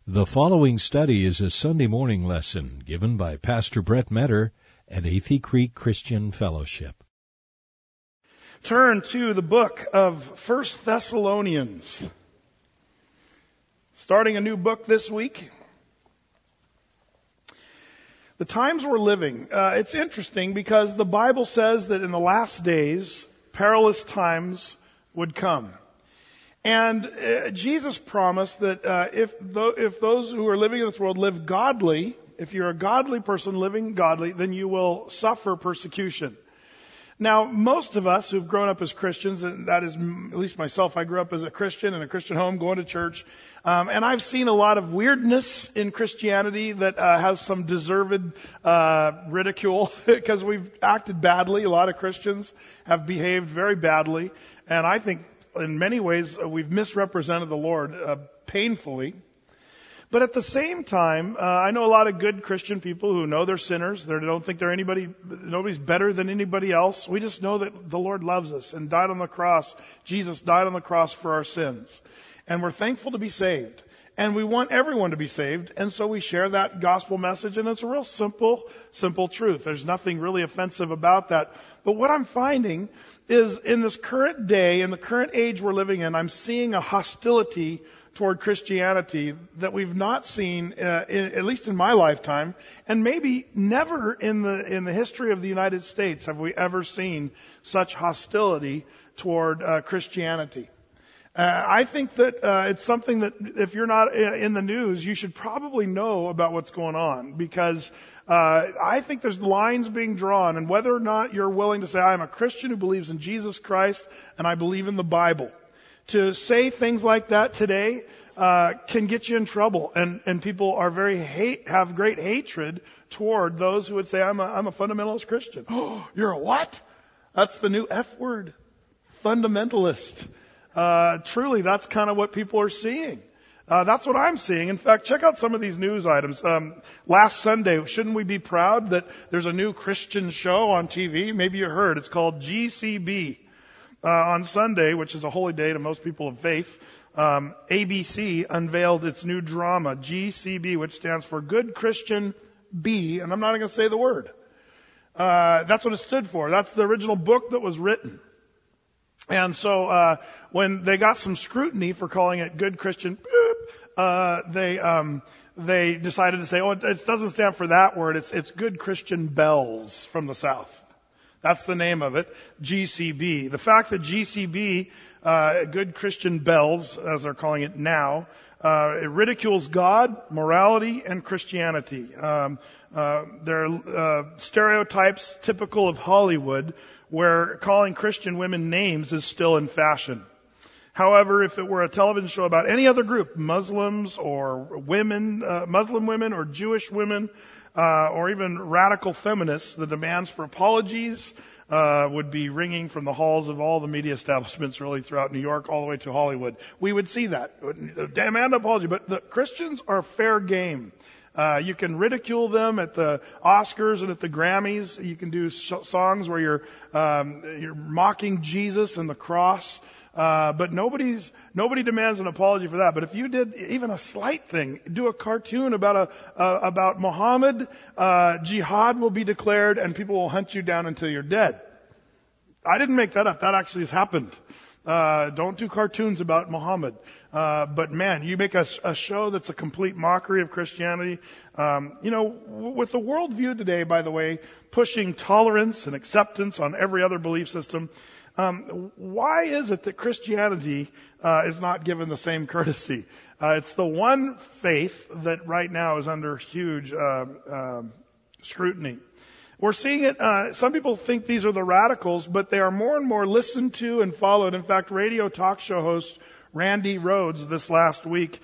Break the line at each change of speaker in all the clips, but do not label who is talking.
The following study is a Sunday morning lesson given by Pastor Brett Metter at Athey Creek Christian Fellowship.
Turn to the book of 1 Thessalonians. Starting a new book this week. The times we're living, it's interesting because the Bible says that in the last days, perilous times would come. And Jesus promised that if those who are living in this world live godly, if you're a godly person living godly, then you will suffer persecution. Now, most of us who've grown up as Christians, and that is at least myself, I grew up as a Christian in a Christian home, going to church, and I've seen a lot of weirdness in Christianity that has some deserved ridicule because we've acted badly. A lot of Christians have behaved very badly, and I think in many ways, we've misrepresented the Lord painfully. But at the same time, I know a lot of good Christian people who know they're sinners. They don't think nobody's better than anybody else. We just know that the Lord loves us and died on the cross. Jesus died on the cross for our sins. And we're thankful to be saved. And we want everyone to be saved. And so we share that gospel message. And it's a real simple truth. There's nothing really offensive about that. But what I'm finding is in this current day, in the current age we're living in, I'm seeing a hostility toward Christianity that we've not seen, at least in my lifetime, and maybe never in the history of the United States have we ever seen such hostility toward Christianity. I think that it's something that if you're not in the news, you should probably know about what's going on, because I think there's lines being drawn, and whether or not you're willing to say, I'm a Christian who believes in Jesus Christ and I believe in the Bible. To say things like that today can get you in trouble, and people are have great hatred toward those who would say, I'm a fundamentalist Christian. Oh, you're a what? That's the new F word, fundamentalist. Truly, that's kind of what people are seeing. That's what I'm seeing. In fact, check out some of these news items. Last Sunday, shouldn't we be proud that there's a new Christian show on TV? Maybe you heard. It's called GCB. On Sunday, which is a holy day to most people of faith, ABC unveiled its new drama, GCB, which stands for Good Christian B, and I'm not going to say the word. That's what it stood for. That's the original book that was written. And so when they got some scrutiny for calling it Good Christian, they decided to say, oh, it doesn't stand for that word. It's Good Christian Bells from the South. That's the name of it, GCB. The fact that GCB, Good Christian Bells, as they're calling it now, it ridicules God, morality, and Christianity. They're stereotypes typical of Hollywood, where calling Christian women names is still in fashion. However, if it were a television show about any other group, Muslims or women, Muslim women or Jewish women, or even radical feminists, the demands for apologies would be ringing from the halls of all the media establishments really throughout New York all the way to Hollywood. We would see that. Demand apology. But the Christians are fair game. You can ridicule them at the Oscars and at the Grammys. You can do songs where you're mocking Jesus and the cross. But nobody demands an apology for that. But if you did even a slight thing, do a cartoon about Muhammad, jihad will be declared and people will hunt you down until you're dead. I didn't make that up. That actually has happened. Don't do cartoons about Muhammad. But man, you make a show that's a complete mockery of Christianity. With the worldview today, by the way, pushing tolerance and acceptance on every other belief system, why is it that Christianity is not given the same courtesy? It's the one faith that right now is under huge scrutiny. We're seeing it, some people think these are the radicals, but they are more and more listened to and followed. In fact, radio talk show host Randy Rhoads this last week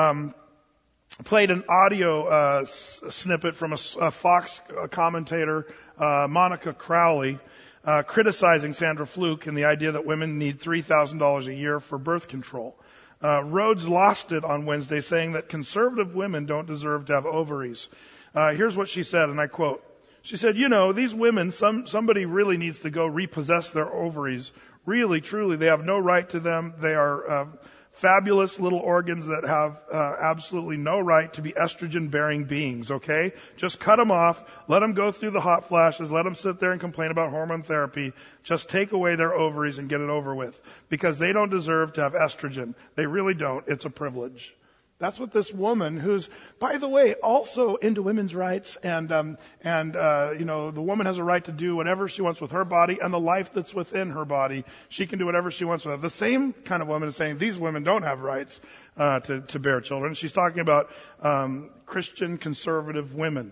played an audio snippet from a Fox commentator, Monica Crowley, criticizing Sandra Fluke and the idea that women need $3,000 a year for birth control. Rhoads lost it on Wednesday, saying that conservative women don't deserve to have ovaries. Here's what she said, and I quote. She said, these women, somebody really needs to go repossess their ovaries. Really, truly, they have no right to them. They are fabulous little organs that have absolutely no right to be estrogen-bearing beings, okay? Just cut them off, let them go through the hot flashes, let them sit there and complain about hormone therapy. Just take away their ovaries and get it over with. Because they don't deserve to have estrogen. They really don't. It's a privilege. That's what this woman, who's, by the way, also into women's rights, and the woman has a right to do whatever she wants with her body and the life that's within her body. She can do whatever she wants with it. The same kind of woman is saying these women don't have rights to bear children. She's talking about Christian conservative women.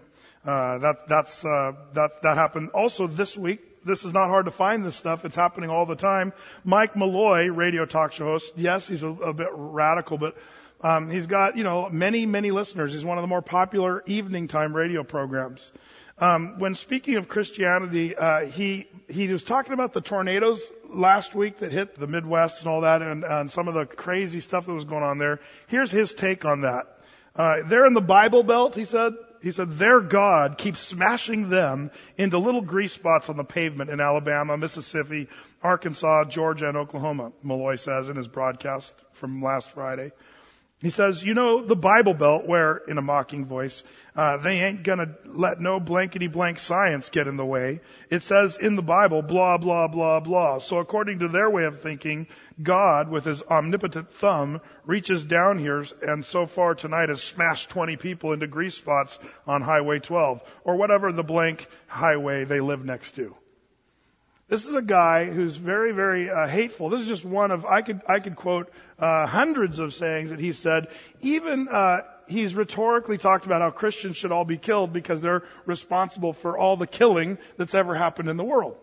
That happened also this week. This is not hard to find this stuff. It's happening all the time. Mike Malloy, radio talk show host. Yes, he's a bit radical, but he's got, many, many listeners. He's one of the more popular evening time radio programs. When speaking of Christianity, he was talking about the tornadoes last week that hit the Midwest and all that, and some of the crazy stuff that was going on there. Here's his take on that. They're in the Bible Belt, he said. He said their God keeps smashing them into little grease spots on the pavement in Alabama, Mississippi, Arkansas, Georgia, and Oklahoma, Malloy says in his broadcast from last Friday. He says, the Bible Belt where, in a mocking voice, they ain't gonna let no blankety blank science get in the way. It says in the Bible, blah, blah, blah, blah. So according to their way of thinking, God, with his omnipotent thumb, reaches down here and so far tonight has smashed 20 people into grease spots on Highway 12, or whatever the blank highway they live next to. This is a guy who's very, very hateful. This is just one of, I could quote hundreds of sayings that he said. Even he's rhetorically talked about how Christians should all be killed because they're responsible for all the killing that's ever happened in the world.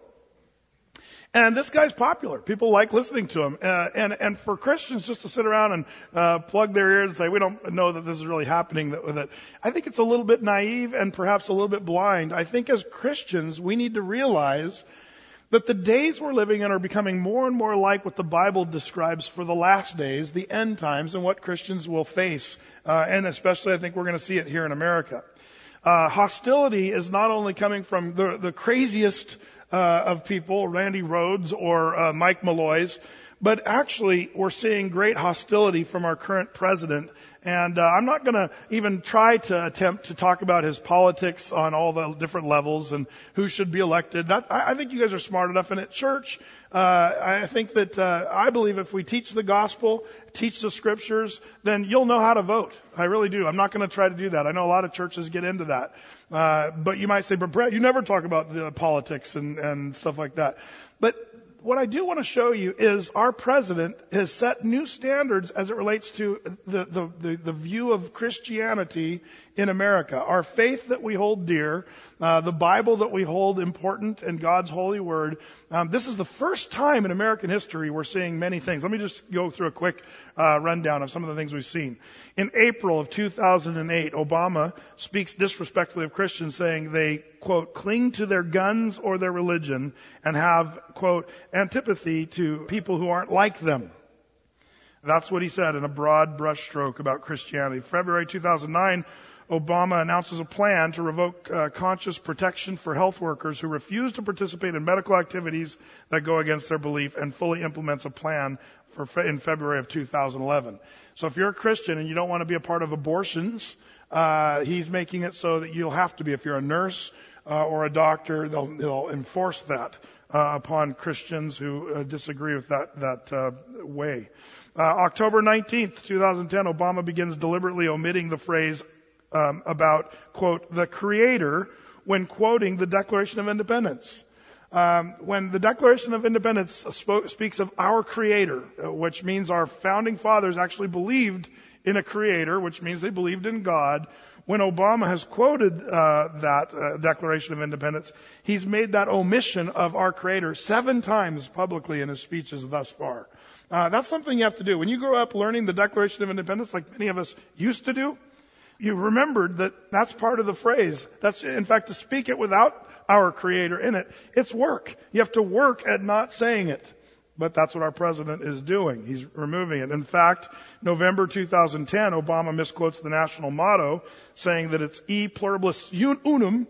And this guy's popular. People like listening to him. And for Christians just to sit around and plug their ears and say, we don't know that this is really happening, that I think it's a little bit naive and perhaps a little bit blind. I think as Christians, we need to realize that the days we're living in are becoming more and more like what the Bible describes for the last days, the end times, and what Christians will face. And especially I think we're going to see it here in America. Hostility is not only coming from the craziest of people, Randy Rhodes or Mike Malloy's, but actually we're seeing great hostility from our current president. And I'm not going to even try to attempt to talk about his politics on all the different levels and who should be elected. I think you guys are smart enough. And at church, I think that I believe if we teach the gospel, teach the scriptures, then you'll know how to vote. I really do. I'm not going to try to do that. I know a lot of churches get into that. But you might say, but Brett, you never talk about the politics and stuff like that. But what I do want to show you is our president has set new standards as it relates to the view of Christianity in America. Our faith that we hold dear, the Bible that we hold important, and God's holy word. This is the first time in American history we're seeing many things. Let me just go through a quick rundown of some of the things we've seen. In April of 2008, Obama speaks disrespectfully of Christians, saying they, quote, cling to their guns or their religion and have, quote, antipathy to people who aren't like them. That's what he said in a broad brushstroke about Christianity. February 2009, Obama announces a plan to revoke conscious protection for health workers who refuse to participate in medical activities that go against their belief, and fully implements a plan in February of 2011. So if you're a Christian and you don't want to be a part of abortions, he's making it so that you'll have to be. If you're a nurse or a doctor, they'll enforce that upon Christians who disagree with that way. October 19th, 2010, Obama begins deliberately omitting the phrase about, quote, the Creator when quoting the Declaration of Independence. When the Declaration of Independence speaks of our Creator, which means our founding fathers actually believed in a Creator, which means they believed in God. When Obama has quoted that Declaration of Independence, he's made that omission of our Creator 7 times publicly in his speeches thus far. That's something you have to do. When you grow up learning the Declaration of Independence, like many of us used to do, you remembered that that's part of the phrase. That's, in fact, to speak it without our Creator in it, it's work. You have to work at not saying it. But that's what our president is doing. He's removing it. In fact, November 2010, Obama misquotes the national motto, saying that it's E pluribus unum,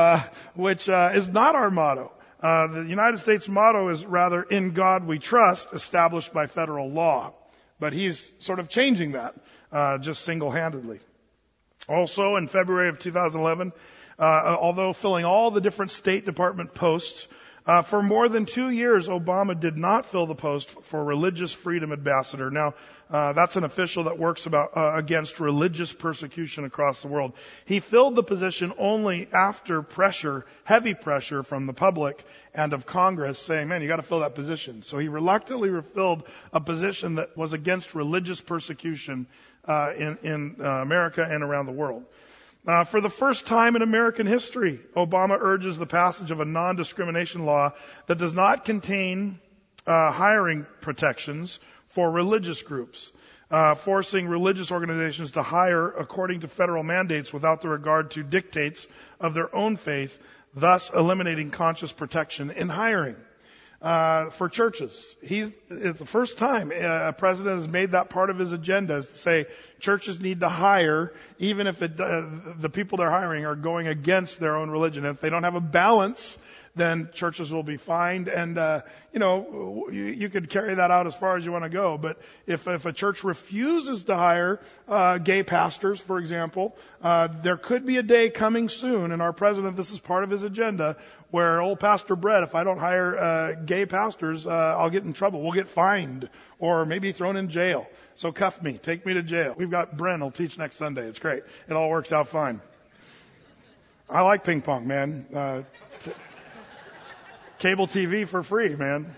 which is not our motto. The United States motto is rather, in God we trust, established by federal law. But he's sort of changing that, just single-handedly. Also, in February of 2011, although filling all the different State Department posts, for more than 2 years, Obama did not fill the post for Religious Freedom Ambassador. Now, that's an official that works against religious persecution across the world. He filled the position only after heavy pressure from the public and of Congress saying, man, you got to fill that position. So he reluctantly filled a position that was against religious persecution in America and around the world. For the first time in American history, Obama urges the passage of a non-discrimination law that does not contain hiring protections for religious groups, forcing religious organizations to hire according to federal mandates without the regard to dictates of their own faith, thus eliminating conscious protection in hiring. For churches. It's the first time a president has made that part of his agenda, is to say churches need to hire even if the people they're hiring are going against their own religion. And if they don't have a balance, then churches will be fined. And, you could carry that out as far as you want to go. But if a church refuses to hire gay pastors, for example, there could be a day coming soon, and our president, this is part of his agenda, where old Pastor Brett, if I don't hire gay pastors, I'll get in trouble. We'll get fined or maybe thrown in jail. So cuff me. Take me to jail. We've got Bren will teach next Sunday. It's great. It all works out fine. I like ping pong, man. Cable TV for free, man.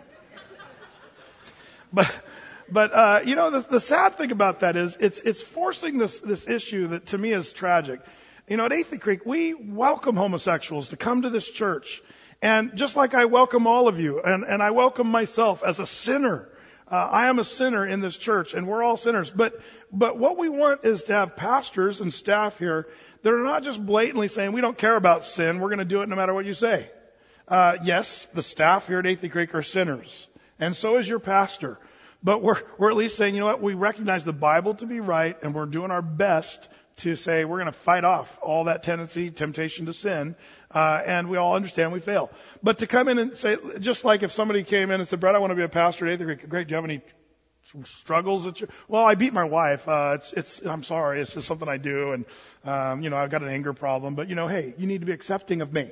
But the sad thing about that is it's forcing this issue that to me is tragic. At Athey Creek, we welcome homosexuals to come to this church. And just like I welcome all of you, and I welcome myself as a sinner. I am a sinner in this church, and we're all sinners. But what we want is to have pastors and staff here that are not just blatantly saying, we don't care about sin, we're going to do it no matter what you say. Yes, the staff here at Athey Creek are sinners. And so is your pastor. But we're at least saying, we recognize the Bible to be right, and we're doing our best to say we're going to fight off all that temptation to sin, and we all understand we fail. But to come in and say, just like if somebody came in and said, Brett, I want to be a pastor at Athey Creek. Great, do you have any struggles? Well, I beat my wife. I'm sorry, it's just something I do, and I've got an anger problem. But hey, you need to be accepting of me.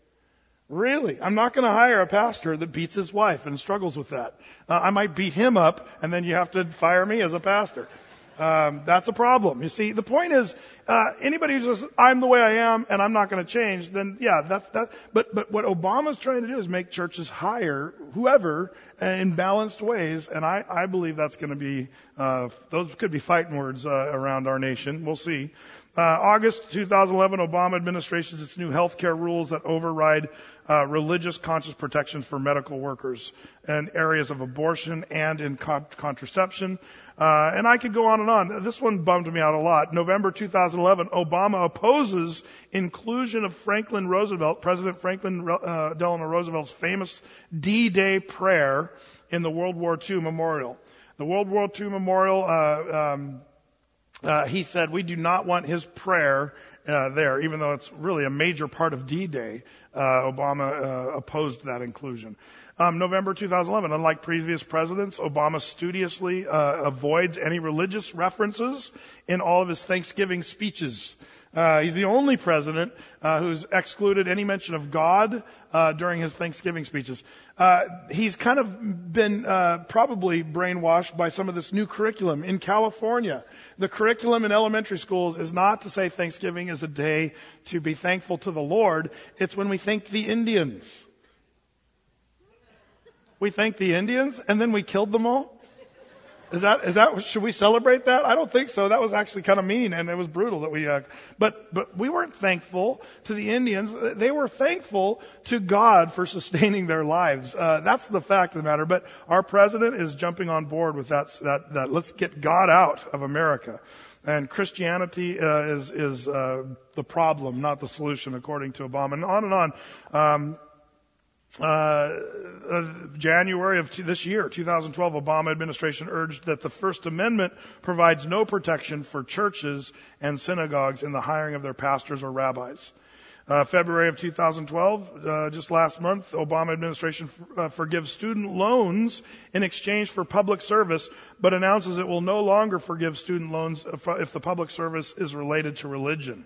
Really? I'm not going to hire a pastor that beats his wife and struggles with that. I might beat him up, and then you have to fire me as a pastor. That's a problem. You see, the point is, anybody who says, I'm the way I am and I'm not going to change, then yeah, but what Obama's trying to do is make churches hire whoever in balanced ways, and I believe that's going to be, those could be fighting words, around our nation. We'll see. August 2011, Obama administration's its new healthcare rules that override religious conscious protections for medical workers in areas of abortion and in contraception. And I could go on and on. This one bummed me out a lot. November 2011, Obama opposes inclusion of President Franklin Delano Roosevelt's famous D-Day prayer in the World War II memorial. The World War II memorial, he said, we do not want his prayer there, even though it's really a major part of D-Day. Obama opposed that inclusion. November 2011, unlike previous presidents, Obama studiously avoids any religious references in all of his Thanksgiving speeches. He's the only president who's excluded any mention of God during his Thanksgiving speeches. He's kind of been probably brainwashed by some of this new curriculum in California. The curriculum in elementary schools is not to say Thanksgiving is a day to be thankful to the Lord. It's when we thank the Indians. We thank the Indians and then we killed them all? Is that, should we celebrate that? I don't think so. That was actually kind of mean and it was brutal that we, but we weren't thankful to the Indians. They were thankful to God for sustaining their lives. That's the fact of the matter. But our president is jumping on board with that let's get God out of America. And Christianity, is the problem, not the solution, according to Obama. And on. January of this year, 2012, Obama administration urged that the First Amendment provides no protection for churches and synagogues in the hiring of their pastors or rabbis. February of 2012, just last month, Obama administration forgives student loans in exchange for public service, but announces it will no longer forgive student loans if the public service is related to religion.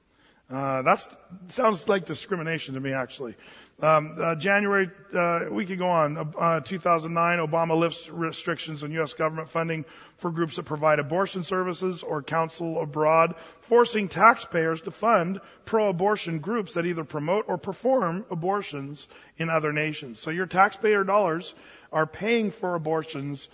That sounds like discrimination to me, actually. January, we could go on. 2009, Obama lifts restrictions on U.S. government funding for groups that provide abortion services or counsel abroad, forcing taxpayers to fund pro-abortion groups that either promote or perform abortions in other nations. So your taxpayer dollars are paying for abortions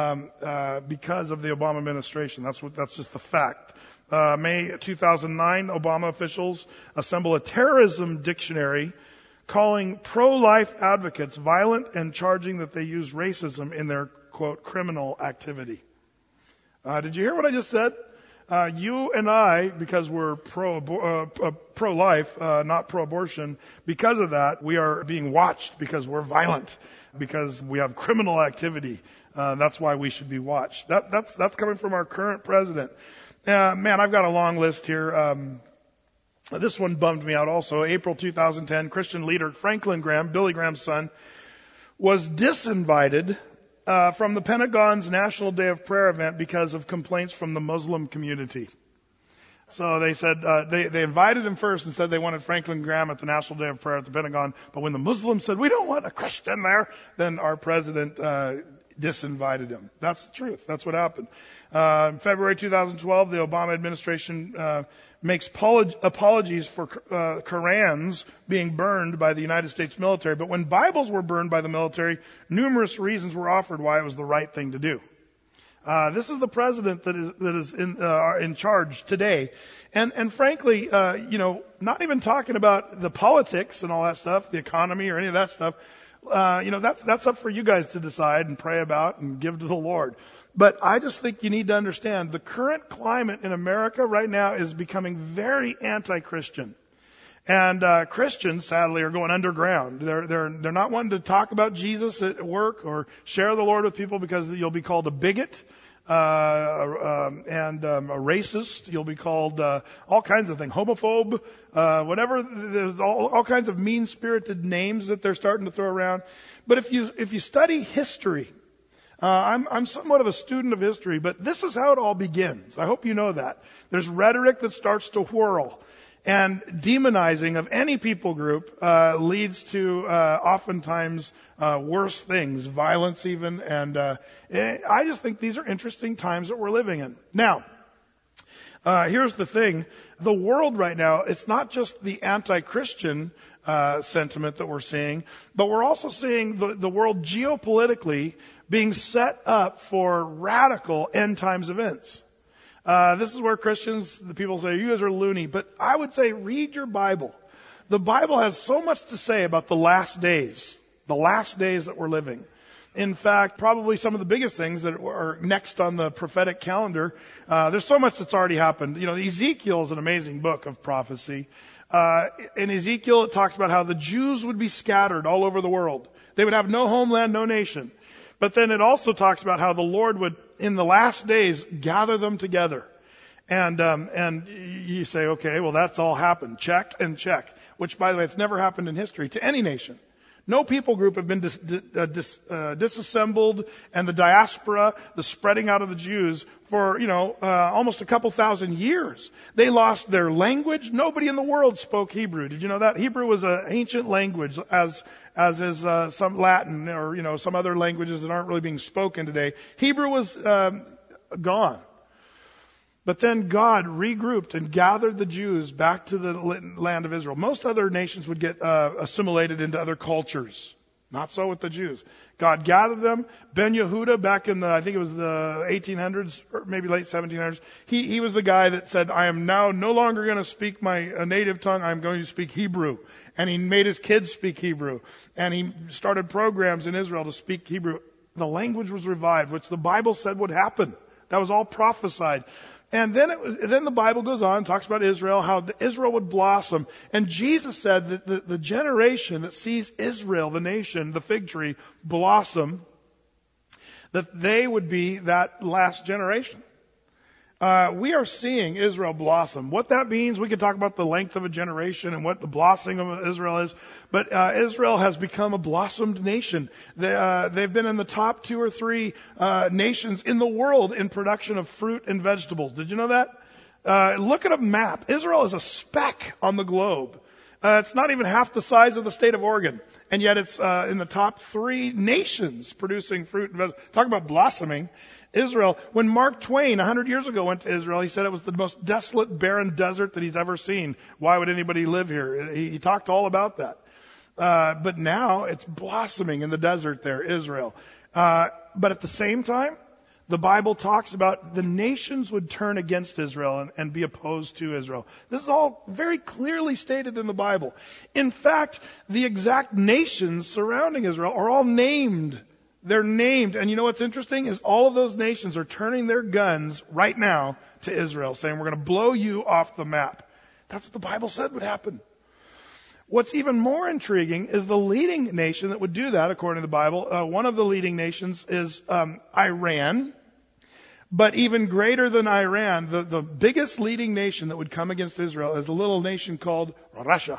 because of the Obama administration. That's just the fact. May 2009, Obama officials assemble a terrorism dictionary calling pro-life advocates violent and charging that they use racism in their, quote, criminal activity. Did you hear what I just said? You and I, because we're pro-life, not pro-abortion, because of that, we are being watched because we're violent, because we have criminal activity. That's why we should be watched. That's coming from our current president. Man, I've got a long list here. This one bummed me out also. April 2010, Christian leader Franklin Graham, Billy Graham's son, was disinvited from the Pentagon's National Day of Prayer event because of complaints from the Muslim community. So they said, they invited him first and said they wanted Franklin Graham at the National Day of Prayer at the Pentagon. But when the Muslims said, we don't want a Christian there, then our president disinvited him. That's the truth. That's what happened. In February 2012, the Obama administration makes apologies for Qurans being burned by the United States military. But when Bibles were burned by the military, numerous reasons were offered why it was the right thing to do. This is the president that is in charge today. And frankly, not even talking about the politics and all that stuff, the economy or any of that stuff. That's up for you guys to decide and pray about and give to the Lord. But I just think you need to understand the current climate in America right now is becoming very anti-Christian. And Christians, sadly, are going underground. They're not wanting to talk about Jesus at work or share the Lord with people because you'll be called a bigot and a racist. You'll be called all kinds of things, homophobe, whatever. There's all kinds of mean-spirited names that they're starting to throw around. But if you study history, I'm somewhat of a student of history, but this is how it all begins. I hope you know that. There's rhetoric that starts to whirl. And demonizing of any people group leads to oftentimes worse things, violence even. And I just think these are interesting times that we're living in. Now, here's the thing. The world right now, it's not just the anti-Christian sentiment that we're seeing, but we're also seeing the world geopolitically being set up for radical end times events. This is where Christians, the people say, you guys are loony. But I would say, read your Bible. The Bible has so much to say about the last days that we're living. In fact, probably some of the biggest things that are next on the prophetic calendar, there's so much that's already happened. Ezekiel is an amazing book of prophecy. In Ezekiel, it talks about how the Jews would be scattered all over the world. They would have no homeland, no nation. But then it also talks about how the Lord would, in the last days, gather them together. And you say, okay, well, that's all happened. Check and check. Which, by the way, it's never happened in history to any nation. No people group have been disassembled, and the diaspora, the spreading out of the Jews for, almost a couple thousand years. They lost their language. Nobody in the world spoke Hebrew. Did you know that? Hebrew was an ancient language, as is some Latin or, some other languages that aren't really being spoken today. Hebrew was gone. But then God regrouped and gathered the Jews back to the land of Israel. Most other nations would get assimilated into other cultures. Not so with the Jews. God gathered them. Ben Yehuda, back in I think it was the 1800s, or maybe late 1700s, he was the guy that said, I am now no longer going to speak my native tongue, I'm going to speak Hebrew. And he made his kids speak Hebrew. And he started programs in Israel to speak Hebrew. The language was revived, which the Bible said would happen. That was all prophesied. And then the Bible goes on and talks about Israel, how Israel would blossom. And Jesus said that the generation that sees Israel, the nation, the fig tree, blossom, that they would be that last generation. We are seeing Israel blossom. What that means, we could talk about the length of a generation and what the blossoming of Israel is, but Israel has become a blossomed nation. They've been in the top 2 or 3 nations in the world in production of fruit and vegetables. Did you know that? Look at a map. Israel is a speck on the globe. It's not even half the size of the state of Oregon, and yet it's in the top 3 nations producing fruit and vegetables. Talk about blossoming. Israel, when Mark Twain 100 years ago went to Israel, he said it was the most desolate, barren desert that he's ever seen. Why would anybody live here? He talked all about that. But now it's blossoming in the desert there, Israel. But at the same time, the Bible talks about the nations would turn against Israel and be opposed to Israel. This is all very clearly stated in the Bible. In fact, the exact nations surrounding Israel are all named. They're named. And you know what's interesting is all of those nations are turning their guns right now to Israel, saying, we're going to blow you off the map. That's what the Bible said would happen. What's even more intriguing is the leading nation that would do that, according to the Bible. One of the leading nations is Iran. But even greater than Iran, the biggest leading nation that would come against Israel is a little nation called Russia.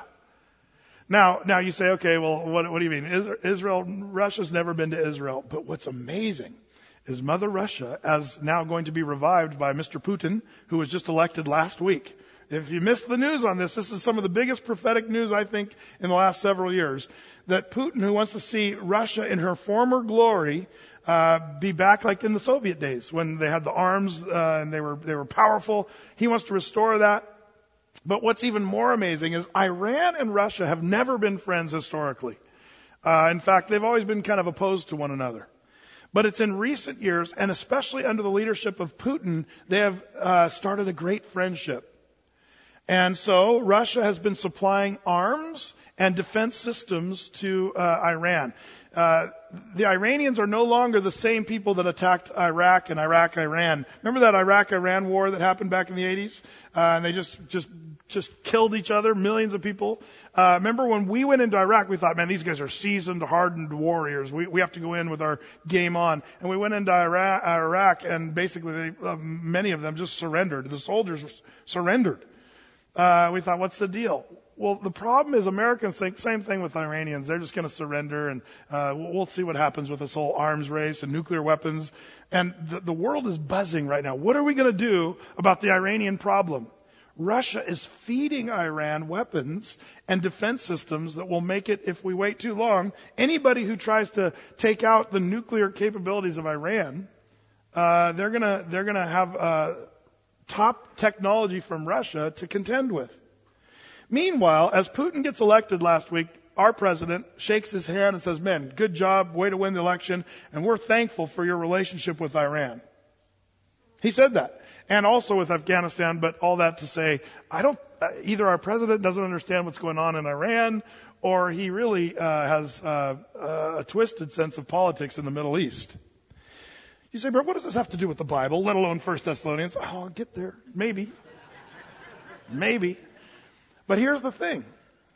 Now you say, okay, well, what do you mean? Russia's never been to Israel. But what's amazing is Mother Russia is now going to be revived by Mr. Putin, who was just elected last week. If you missed the news on this is some of the biggest prophetic news, I think, in the last several years. That Putin, who wants to see Russia in her former glory, be back like in the Soviet days when they had the arms and they were powerful. He wants to restore that. But what's even more amazing is Iran and Russia have never been friends historically. In fact, they've always been kind of opposed to one another. But it's in recent years, and especially under the leadership of Putin, they have started a great friendship. And so Russia has been supplying arms and defense systems to Iran. The Iranians are no longer the same people that attacked Iraq and Iraq-Iran. Remember that Iraq-Iran war that happened back in the 80s? And they just killed each other, millions of people. Remember when we went into Iraq, we thought, man, these guys are seasoned, hardened warriors. We have to go in with our game on. And we went into Iraq and basically many of them just surrendered. The soldiers surrendered. We thought, what's the deal? Well, the problem is Americans think same thing with Iranians. They're just going to surrender, and we'll see what happens with this whole arms race and nuclear weapons. And the world is buzzing right now. What are we going to do about the Iranian problem? Russia is feeding Iran weapons and defense systems that will make it, if we wait too long, anybody who tries to take out the nuclear capabilities of Iran, they're gonna have top technology from Russia to contend with. Meanwhile, as Putin gets elected last week, our president shakes his hand and says, "Men, good job, way to win the election, and we're thankful for your relationship with Iran." He said that. And also with Afghanistan, but all that to say, either our president doesn't understand what's going on in Iran, or he really has a twisted sense of politics in the Middle East. You say, "But what does this have to do with the Bible, let alone 1 Thessalonians? Oh, I'll get there. Maybe. But here's the thing.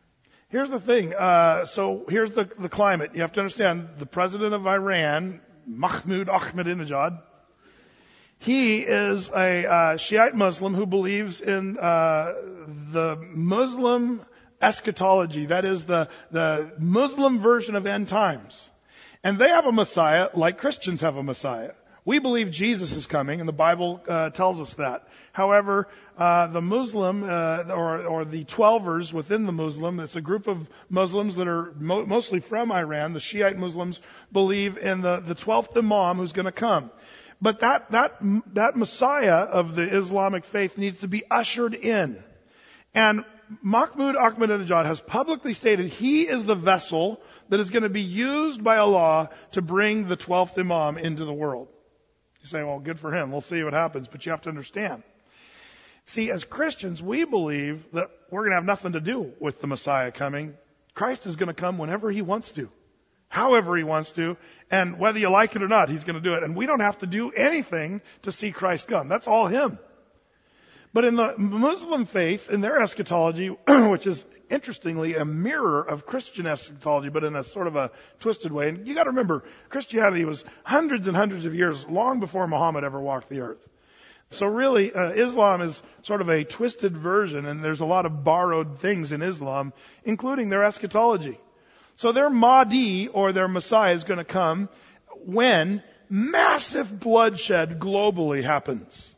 So here's the climate. You have to understand, the president of Iran, Mahmoud Ahmadinejad, he is a Shiite Muslim who believes in the Muslim eschatology. That is the Muslim version of end times. And they have a Messiah like Christians have a Messiah. We believe Jesus is coming, and the Bible tells us that. However, the Muslim, or the Twelvers within the Muslim, it's a group of Muslims that are mostly from Iran. The Shiite Muslims believe in the 12th Imam who's going to come. But that Messiah of the Islamic faith needs to be ushered in. And Mahmoud Ahmadinejad has publicly stated he is the vessel that is going to be used by Allah to bring the 12th Imam into the world. You say, well, good for him. We'll see what happens. But you have to understand. See, as Christians, we believe that we're going to have nothing to do with the Messiah coming. Christ is going to come whenever he wants to, however he wants to, and whether you like it or not, he's going to do it. And we don't have to do anything to see Christ come. That's all him. But in the Muslim faith, in their eschatology, which is interestingly a mirror of Christian eschatology, but in a sort of a twisted way. And you got to remember, Christianity was hundreds and hundreds of years long before Muhammad ever walked the earth. So really, Islam is sort of a twisted version, and there's a lot of borrowed things in Islam, including their eschatology. So their Mahdi, or their Messiah, is going to come when massive bloodshed globally happens.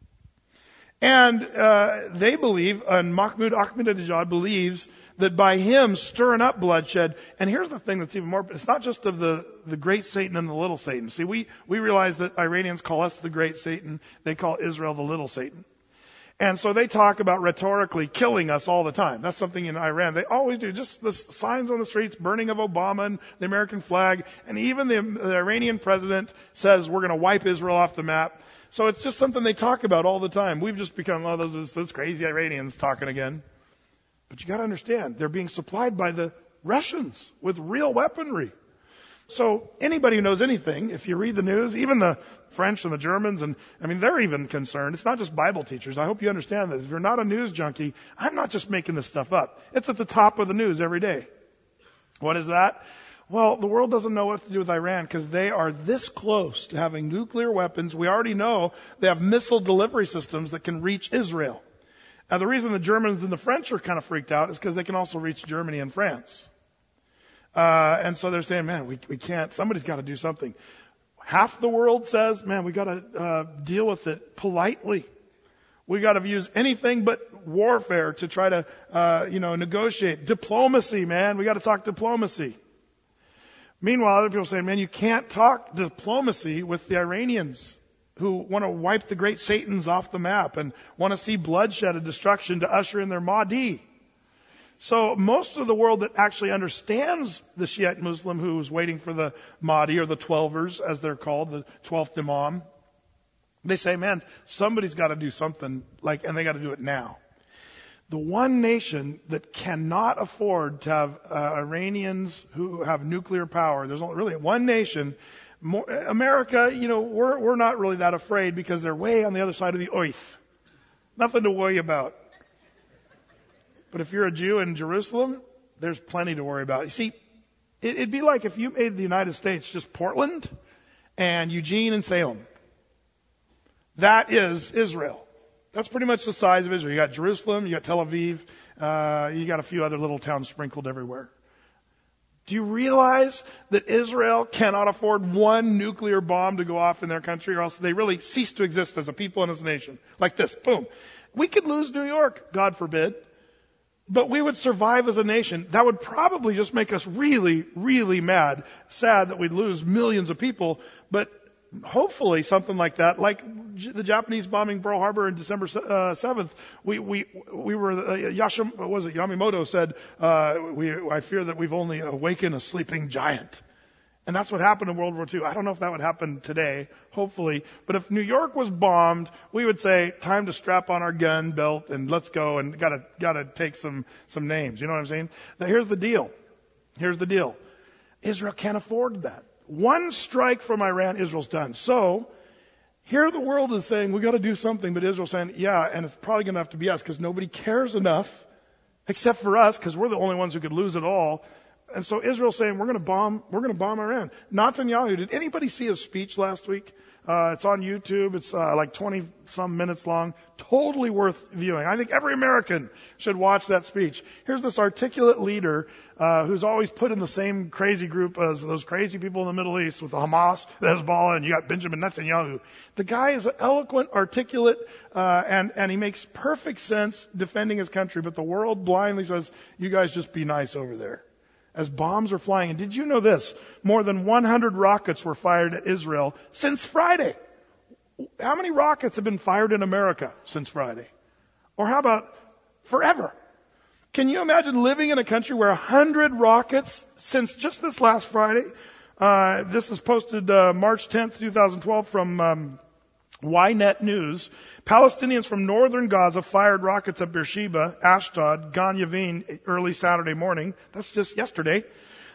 And they believe, and Mahmoud Ahmadinejad believes, that by him stirring up bloodshed, and here's the thing that's even more, it's not just of the great Satan and the little Satan. See, we realize that Iranians call us the great Satan. They call Israel the little Satan. And so they talk about rhetorically killing us all the time. That's something in Iran. They always do. Just the signs on the streets, burning of Obama and the American flag. And even the Iranian president says we're going to wipe Israel off the map. So it's just something they talk about all the time. We've just become, those crazy Iranians talking again. But you got to understand, they're being supplied by the Russians with real weaponry. So anybody who knows anything, if you read the news, even the French and the Germans, and I mean, they're even concerned. It's not just Bible teachers. I hope you understand this. If you're not a news junkie, I'm not just making this stuff up. It's at the top of the news every day. What is that? Well, the world doesn't know what to do with Iran because they are this close to having nuclear weapons. We already know they have missile delivery systems that can reach Israel. Now, the reason the Germans and the French are kind of freaked out is because they can also reach Germany and France. And so they're saying, man, we can't, somebody's got to do something. Half the world says, man, we got to deal with it politely. We got to use anything but warfare to try to, negotiate. Diplomacy, man. We got to talk diplomacy. Meanwhile, other people say, man, you can't talk diplomacy with the Iranians who want to wipe the great Satans off the map and want to see bloodshed and destruction to usher in their Mahdi. So most of the world that actually understands the Shiite Muslim who's waiting for the Mahdi, or the Twelvers, as they're called, the 12th Imam, they say, man, somebody's got to do something, and they got to do it now. The one nation that cannot afford to have Iranians who have nuclear power, there's only really one nation. America, we're not really that afraid because they're way on the other side of the oath. Nothing to worry about. But if you're a Jew in Jerusalem, there's plenty to worry about. You see, it'd be like if you made the United States just Portland and Eugene and Salem. That is Israel. That's pretty much the size of Israel. You got Jerusalem, you got Tel Aviv, you got a few other little towns sprinkled everywhere. Do you realize that Israel cannot afford one nuclear bomb to go off in their country, or else they really cease to exist as a people and as a nation? Like this, boom. We could lose New York, God forbid, but we would survive as a nation. That would probably just make us really, really mad, sad that we'd lose millions of people, but hopefully something like that, like the Japanese bombing Pearl Harbor in December 7th, we were, Yamamoto said, I fear that we've only awakened a sleeping giant. And that's what happened in World War II. I don't know if that would happen today, hopefully, but if New York was bombed, we would say, time to strap on our gun belt and let's go, and gotta take some names. You know what I'm saying? Now here's the deal. Israel can't afford that. One strike from Iran, Israel's done. So, here the world is saying, we got to do something, but Israel's saying, yeah, and it's probably going to have to be us, because nobody cares enough, except for us, because we're the only ones who could lose it all. And so Israel's saying, we're going to bomb Iran. Netanyahu, did anybody see his speech last week? It's on YouTube. It's like 20 some minutes long. Totally worth viewing. I think every American should watch that speech. Here's this articulate leader who's always put in the same crazy group as those crazy people in the Middle East with the Hamas, the Hezbollah, and you got Benjamin Netanyahu. The guy is eloquent, articulate, and he makes perfect sense defending his country, but the world blindly says, you guys just be nice over there. As bombs are flying. And did you know this? More than 100 rockets were fired at Israel since Friday. How many rockets have been fired in America since Friday? Or how about forever? Can you imagine living in a country where 100 rockets since just this last Friday? This is posted March 10th, 2012 from Ynet News. Palestinians from northern Gaza fired rockets at Beersheba, Ashdod, Gan Yavin early Saturday morning. That's just yesterday.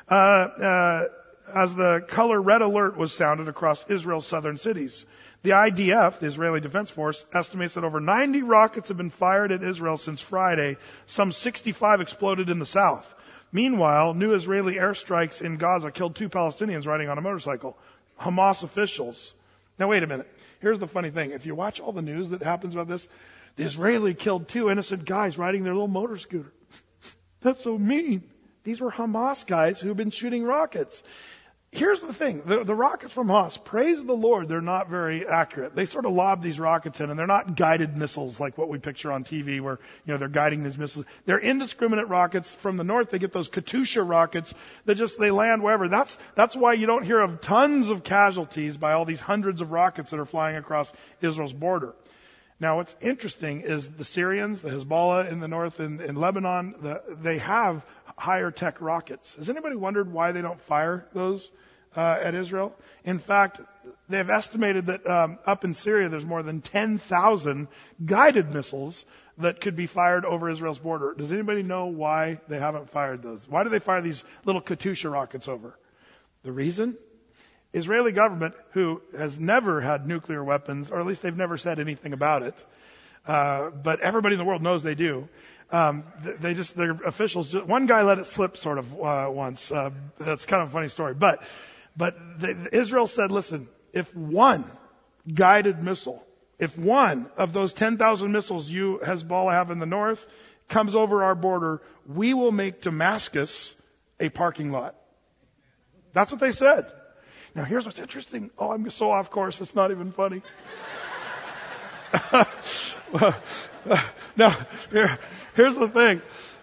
As the color red alert was sounded across Israel's southern cities. The IDF, the Israeli Defense Force, estimates that over 90 rockets have been fired at Israel since Friday. Some 65 exploded in the south. Meanwhile, new Israeli airstrikes in Gaza killed 2 Palestinians riding on a motorcycle. Hamas officials Now wait a minute. Here's the funny thing. If you watch all the news that happens about this, the Israeli killed 2 innocent guys riding their little motor scooter. That's so mean. These were Hamas guys who've been shooting rockets. Here's the thing. The rockets from Hamas, praise the Lord, they're not very accurate. They sort of lob these rockets in, and they're not guided missiles like what we picture on TV where, they're guiding these missiles. They're indiscriminate rockets. From the north, they get those Katyusha rockets that they land wherever. That's why you don't hear of tons of casualties by all these hundreds of rockets that are flying across Israel's border. Now, what's interesting is the Syrians, the Hezbollah in the north, in Lebanon, they have higher tech rockets. Has anybody wondered why they don't fire those at Israel? In fact, they've estimated that up in Syria there's more than 10,000 guided missiles that could be fired over Israel's border. Does anybody know why they haven't fired those? Why do they fire these little Katyusha rockets over? The reason? Israeli government, who has never had nuclear weapons, or at least they've never said anything about it, but everybody in the world knows they do. Their officials, one guy let it slip sort of once. That's kind of a funny story. But Israel said, listen, if one guided missile, if one of those 10,000 missiles you, Hezbollah, have in the north comes over our border, we will make Damascus a parking lot. That's what they said. Now, here's what's interesting. Oh, I'm so off course, it's not even funny. Now, here's the thing.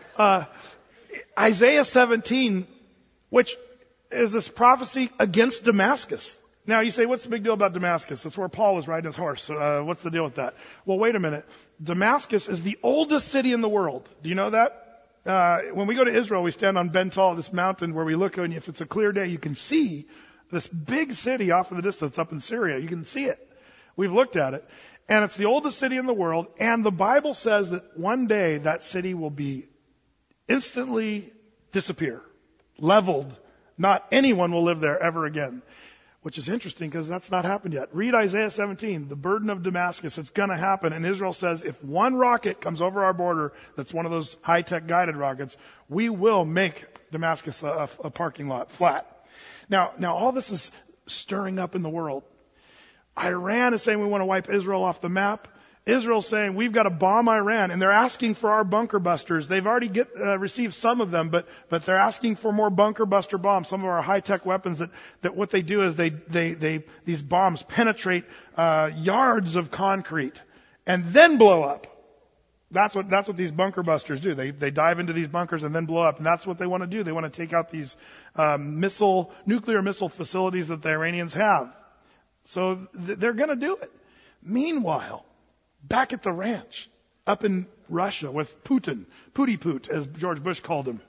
Isaiah 17, which is this prophecy against Damascus. Now, you say, what's the big deal about Damascus? That's where Paul was riding his horse. What's the deal with that? Well, wait a minute. Damascus is the oldest city in the world. Do you know that? When we go to Israel, we stand on Ben Tal, this mountain where we look, and if it's a clear day, you can see this big city off in the distance up in Syria. You can see it. We've looked at it. And it's the oldest city in the world. And the Bible says that one day that city will be instantly disappear, leveled. Not anyone will live there ever again. Which is interesting because that's not happened yet. Read Isaiah 17, the burden of Damascus. It's going to happen. And Israel says if one rocket comes over our border that's one of those high-tech guided rockets, we will make Damascus a parking lot flat. Now all this is stirring up in the world. Iran is saying we want to wipe Israel off the map. Israel's saying we've got to bomb Iran, and they're asking for our bunker busters. They've already received some of them, but they're asking for more bunker buster bombs. Some of our high-tech weapons that what they do is these bombs penetrate yards of concrete and then blow up. That's what these bunker busters do. They dive into these bunkers and then blow up, and that's what they want to do. They want to take out these nuclear missile facilities that the Iranians have. So they're going to do it. Meanwhile, back at the ranch, up in Russia with Putin, Pooty-Poot, as George Bush called him.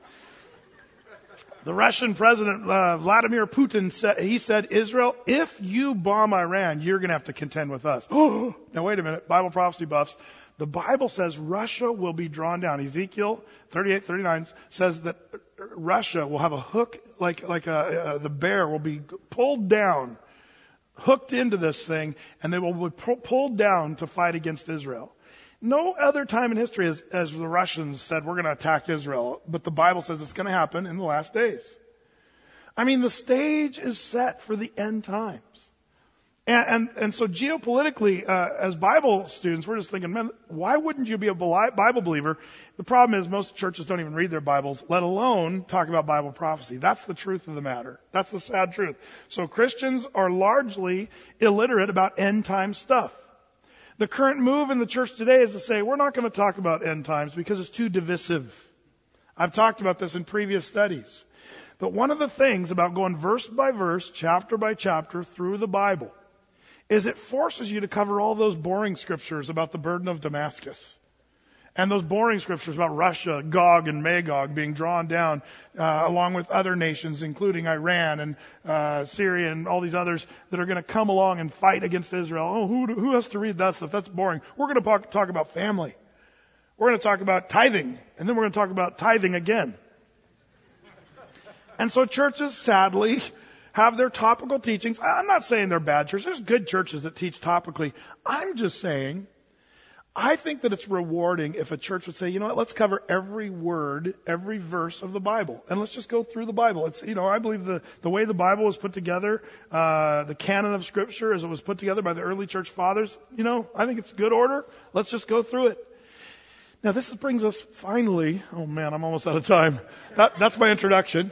The Russian President Vladimir Putin said, Israel, if you bomb Iran, you're going to have to contend with us. Now wait a minute, Bible prophecy buffs. The Bible says Russia will be drawn down. Ezekiel 38:39 says that Russia will have a hook like the bear will be pulled down, hooked into this thing, and they will be pulled down to fight against Israel. No other time in history as the Russians said, we're going to attack Israel, but the Bible says it's going to happen in the last days. I mean, the stage is set for the end times. And so geopolitically, as Bible students, we're just thinking, man, why wouldn't you be a Bible believer? The problem is most churches don't even read their Bibles, let alone talk about Bible prophecy. That's the truth of the matter. That's the sad truth. So Christians are largely illiterate about end time stuff. The current move in the church today is to say, we're not going to talk about end times because it's too divisive. I've talked about this in previous studies. But one of the things about going verse by verse, chapter by chapter through the Bible is it forces you to cover all those boring scriptures about the burden of Damascus. And those boring scriptures about Russia, Gog and Magog being drawn down along with other nations, including Iran and Syria and all these others that are going to come along and fight against Israel. Oh, who has to read that stuff? That's boring. We're going to talk about family. We're going to talk about tithing. And then we're going to talk about tithing again. And so churches, sadly, have their topical teachings. I'm not saying they're bad churches. There's good churches that teach topically. I'm just saying, I think that it's rewarding if a church would say, you know what, let's cover every word, every verse of the Bible, and let's just go through the Bible. It's, I believe the way the Bible was put together, the canon of Scripture as it was put together by the early church fathers, I think it's good order. Let's just go through it. Now this brings us finally, oh man, I'm almost out of time. That's my introduction.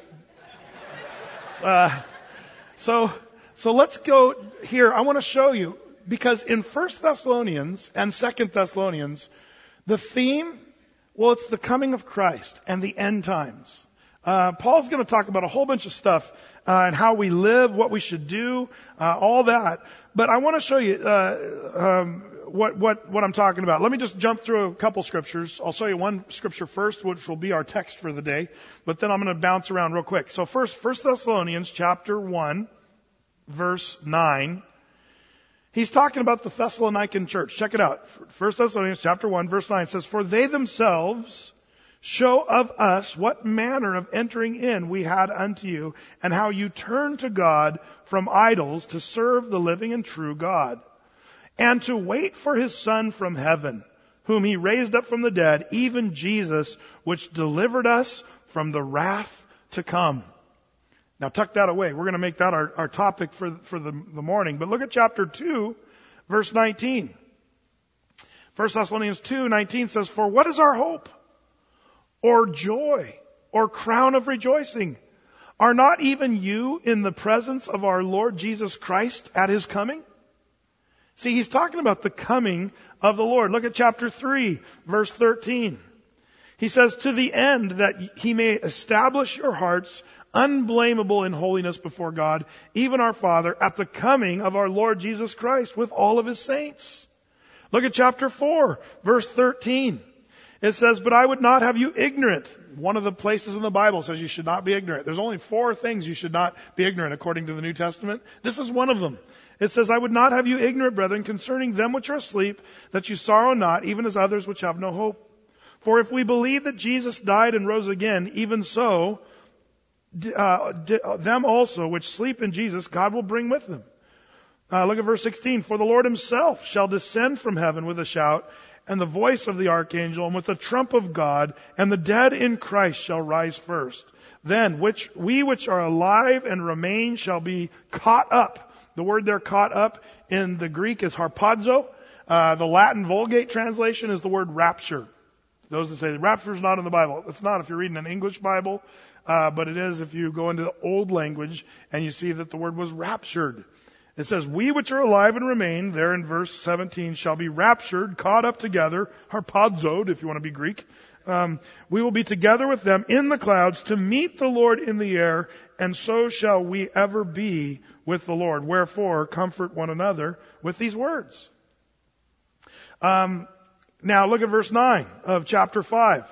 So let's go here. I want to show you, because in 1 Thessalonians and 2 Thessalonians, the theme, it's the coming of Christ and the end times. Paul's going to talk about a whole bunch of stuff and how we live, what we should do, all that. But I want to show you what I'm talking about. Let me just jump through a couple scriptures. I'll show you one scripture first, which will be our text for the day. But then I'm going to bounce around real quick. So first, 1 Thessalonians chapter 1, verse 9. He's talking about the Thessalonican church. Check it out. 1 Thessalonians chapter 1, verse 9 says, "For they themselves show of us what manner of entering in we had unto you, and how you turned to God from idols to serve the living and true God, and to wait for his Son from heaven, whom he raised up from the dead, even Jesus, which delivered us from the wrath to come." Now tuck that away. We're going to make that our topic for the morning. But look at chapter 2, verse 19. 1 Thessalonians 2:19 says, "For what is our hope, or joy, or crown of rejoicing? Are not even you in the presence of our Lord Jesus Christ at his coming?" See, he's talking about the coming of the Lord. Look at chapter 3, verse 13. He says, "To the end that he may establish your hearts unblameable in holiness before God, even our Father, at the coming of our Lord Jesus Christ with all of his saints." Look at chapter 4, verse 13. It says, "But I would not have you ignorant." One of the places in the Bible says you should not be ignorant. There's only 4 things you should not be ignorant according to the New Testament. This is one of them. It says, "I would not have you ignorant, brethren, concerning them which are asleep, that you sorrow not, even as others which have no hope. For if we believe that Jesus died and rose again, even so, them also which sleep in Jesus, God will bring with him." Look at verse 16. "For the Lord himself shall descend from heaven with a shout, and the voice of the archangel, and with the trump of God, and the dead in Christ shall rise first. Then we which are alive and remain shall be caught up." The word there, caught up, in the Greek is harpazo. The Latin Vulgate translation is the word rapture. Those that say the rapture is not in the Bible. It's not if you're reading an English Bible, but it is if you go into the old language and you see that the word was raptured. It says, "We which are alive and remain," there in verse 17, "shall be raptured," caught up together, harpazoed, if you want to be Greek. "We will be together with them in the clouds to meet the Lord in the air, and so shall we ever be with the Lord. Wherefore, comfort one another with these words." Now look at verse 9 of chapter 5.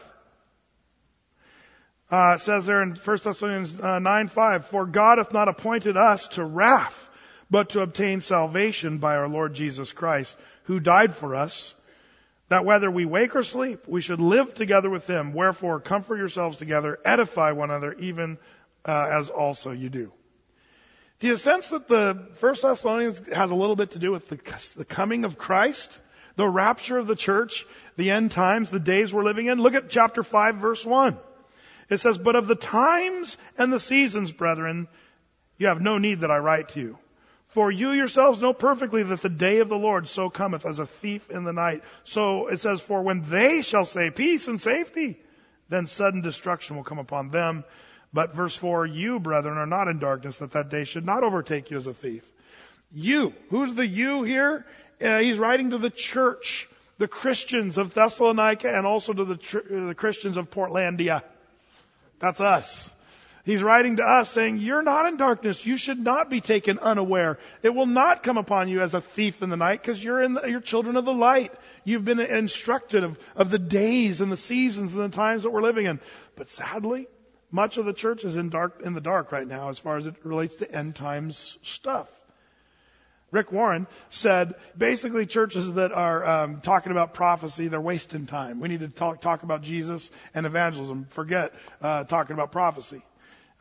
It says there in 1 Thessalonians 9:5, "For God hath not appointed us to wrath, but to obtain salvation by our Lord Jesus Christ, who died for us, that whether we wake or sleep, we should live together with him. Wherefore, comfort yourselves together, edify one another, even as also you do." Do you sense that the 1 Thessalonians has a little bit to do with the coming of Christ, the rapture of the church, the end times, the days we're living in? Look at chapter 5, verse 1. It says, "But of the times and the seasons, brethren, you have no need that I write to you. For you yourselves know perfectly that the day of the Lord so cometh as a thief in the night." So it says, "For when they shall say peace and safety, then sudden destruction will come upon them. But," verse 4, "you, brethren, are not in darkness, that day should not overtake you as a thief." You. Who's the you here? He's writing to the church, the Christians of Thessalonica, and also to the Christians of Portlandia. That's us. He's writing to us saying, you're not in darkness. You should not be taken unaware. It will not come upon you as a thief in the night, because you're children of the light. You've been instructed of the days and the seasons and the times that we're living in. But sadly, much of the church is in the dark right now as far as it relates to end times stuff. Rick Warren said, basically churches that are talking about prophecy, they're wasting time. We need to talk about Jesus and evangelism. Forget talking about prophecy.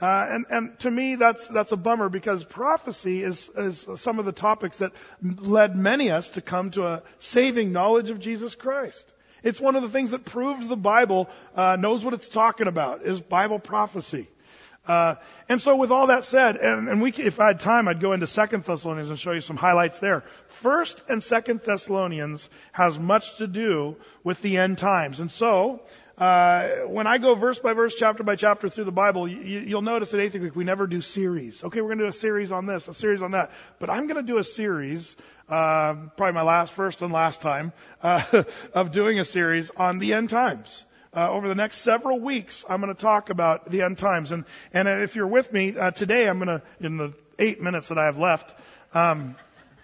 And to me, that's a bummer, because prophecy is some of the topics that led many of us to come to a saving knowledge of Jesus Christ. It's one of the things that proves the Bible knows what it's talking about, is Bible prophecy. And so with all that said, and if I had time, I'd go into 2 Thessalonians and show you some highlights there. 1 and 2 Thessalonians has much to do with the end times. And so, when I go verse by verse, chapter by chapter through the Bible, you'll notice at Atheist Week we never do series. Okay, we're going to do a series on this, a series on that. But I'm going to do a series, probably my first and last time, of doing a series on the end times. Over the next several weeks, I'm going to talk about the end times. And if you're with me, today I'm going to, in the 8 minutes that I have left, I'm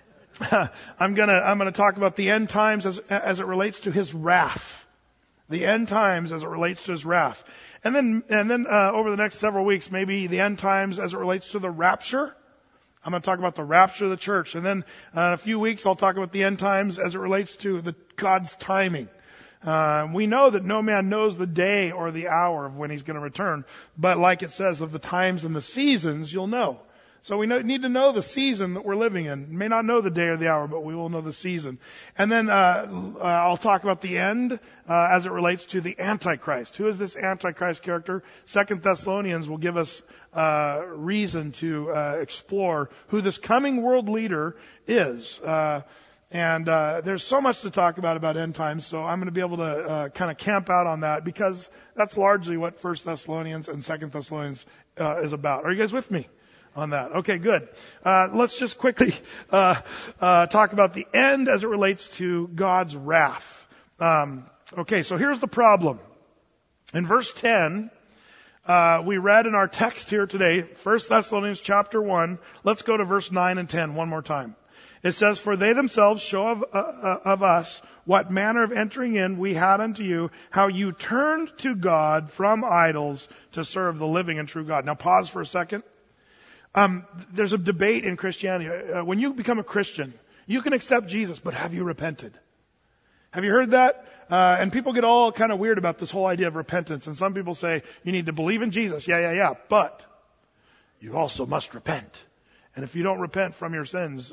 going to talk about the end times as it relates to His wrath. The end times as it relates to His wrath. And then over the next several weeks, maybe the end times as it relates to the rapture. I'm going to talk about the rapture of the church. And then in a few weeks, I'll talk about the end times as it relates to God's timing. We know that no man knows the day or the hour of when He's going to return. But like it says, of the times and the seasons, you'll know. So we need to know the season that we're living in. We may not know the day or the hour, but we will know the season. And then I'll talk about the end as it relates to the Antichrist. Who is this Antichrist character? 2 Thessalonians will give us reason to explore who this coming world leader is. And there's so much to talk about end times, so I'm going to be able to kind of camp out on that, because that's largely what 1 Thessalonians and 2 Thessalonians is about. Are you guys with me on that? Okay, good. Let's just quickly talk about the end as it relates to God's wrath. Okay, so here's the problem. In verse 10, we read in our text here today, 1 Thessalonians chapter 1. Let's go to verse 9 and 10 one more time. It says, "For they themselves show of us what manner of entering in we had unto you, how you turned to God from idols to serve the living and true God." Now pause for a second. There's a debate in Christianity. When you become a Christian, you can accept Jesus, but have you repented? Have you heard that? And people get all kind of weird about this whole idea of repentance. And some people say, you need to believe in Jesus. Yeah. But you also must repent. And if you don't repent from your sins,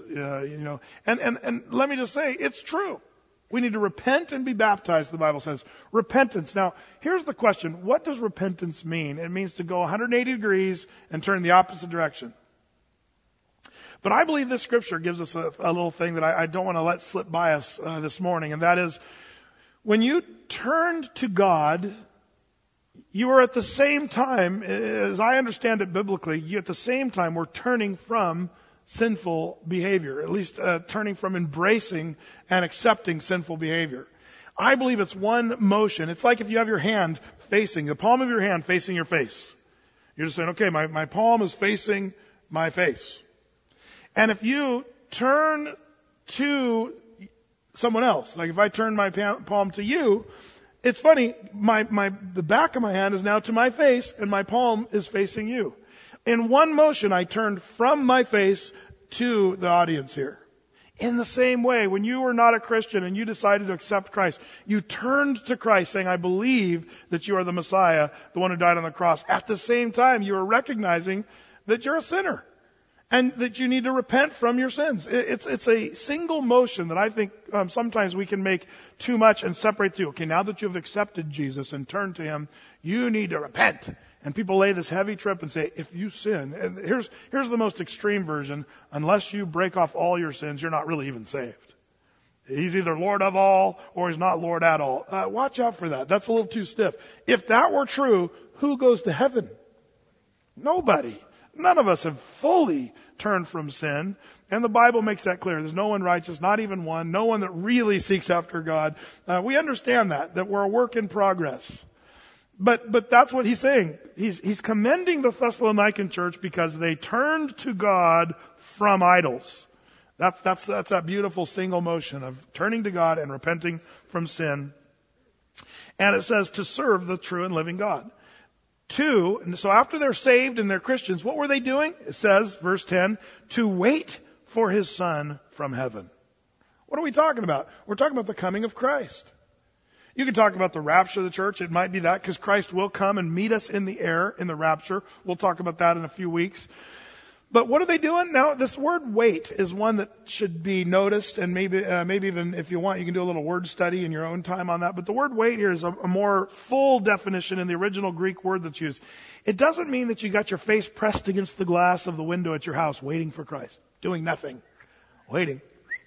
and let me just say, it's true. We need to repent and be baptized, the Bible says. Repentance. Now, here's the question. What does repentance mean? It means to go 180 degrees and turn the opposite direction. But I believe this scripture gives us a little thing that I don't want to let slip by us this morning, and that is, when you turned to God, you are at the same time, as I understand it biblically, you at the same time were turning from sinful behavior, at least turning from embracing and accepting sinful behavior. I believe it's one motion. It's like if you have your hand facing, the palm of your hand facing your face. You're just saying, okay, my palm is facing my face. And if you turn to someone else, like if I turn my palm to you, it's funny, the back of my hand is now to my face and my palm is facing you. In one motion, I turned from my face to the audience here. In the same way, when you were not a Christian and you decided to accept Christ, you turned to Christ saying, I believe that you are the Messiah, the one who died on the cross. At the same time, you are recognizing that you're a sinner and that you need to repent from your sins. It's a single motion that I think sometimes we can make too much and separate the two. Okay, now that you've accepted Jesus and turned to Him, you need to repent. And people lay this heavy trip and say, if you sin, and here's the most extreme version, unless you break off all your sins, you're not really even saved. He's either Lord of all or He's not Lord at all. Watch out for that. That's a little too stiff. If that were true, who goes to heaven? Nobody. None of us have fully turned from sin. And the Bible makes that clear. There's no one righteous, not even one. No one that really seeks after God. We understand that we're a work in progress. But that's what he's saying. He's commending the Thessalonican church because they turned to God from idols. That's that beautiful single motion of turning to God and repenting from sin. And it says to serve the true and living God. So after they're saved and they're Christians, what were they doing? It says, verse 10, to wait for His Son from heaven. What are we talking about? We're talking about the coming of Christ. You can talk about the rapture of the church. It might be that, because Christ will come and meet us in the air in the rapture. We'll talk about that in a few weeks. But what are they doing? Now, this word wait is one that should be noticed, and maybe even if you want, you can do a little word study in your own time on that. But the word wait here is a more full definition in the original Greek word that's used. It doesn't mean that you got your face pressed against the glass of the window at your house waiting for Christ, doing nothing, waiting.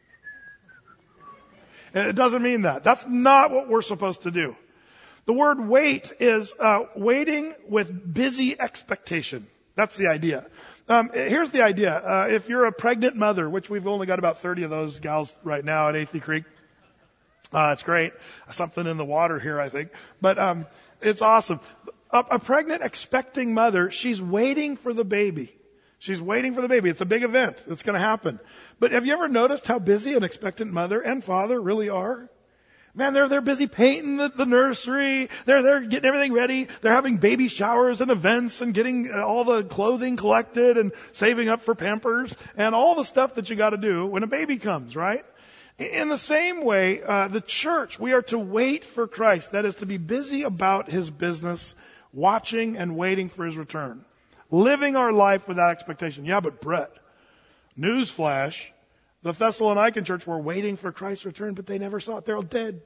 It doesn't mean that. That's not what we're supposed to do. The word wait is waiting with busy expectation. That's the idea. Here's the idea. If you're a pregnant mother, which we've only got about 30 of those gals right now at Athey Creek, it's great. Something in the water here, I think. But it's awesome. A pregnant, expecting mother, she's waiting for the baby. She's waiting for the baby. It's a big event that's going to happen. But have you ever noticed how busy an expectant mother and father really are? Man, they're busy painting the nursery. They're getting everything ready. They're having baby showers and events and getting all the clothing collected and saving up for Pampers and all the stuff that you got to do when a baby comes, right? In the same way, the church, we are to wait for Christ. That is to be busy about His business, watching and waiting for His return. Living our life with that expectation. Yeah, but Brett, newsflash, the Thessalonican church were waiting for Christ's return, but they never saw it. They're all dead.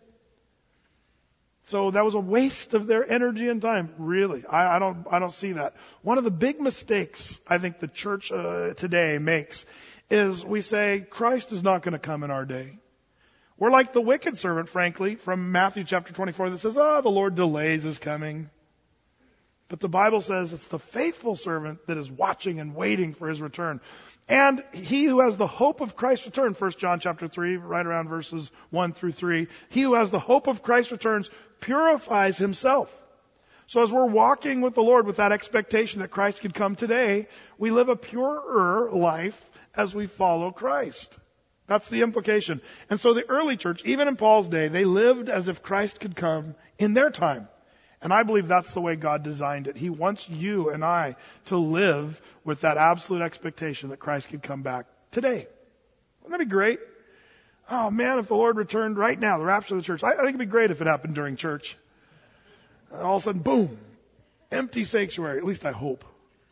So that was a waste of their energy and time. Really, I don't see that. One of the big mistakes I think the church today makes is we say Christ is not going to come in our day. We're like the wicked servant, frankly, from Matthew chapter 24 that says, the Lord delays His coming. But the Bible says it's the faithful servant that is watching and waiting for His return. And he who has the hope of Christ's return, 1 John chapter 3, right around verses 1 through 3, he who has the hope of Christ's returns purifies himself. So as we're walking with the Lord with that expectation that Christ could come today, we live a purer life as we follow Christ. That's the implication. And so the early church, even in Paul's day, they lived as if Christ could come in their time. And I believe that's the way God designed it. He wants you and I to live with that absolute expectation that Christ could come back today. Wouldn't that be great? Oh man, if the Lord returned right now, the rapture of the church. I think it'd be great if it happened during church. All of a sudden, boom, empty sanctuary. At least I hope.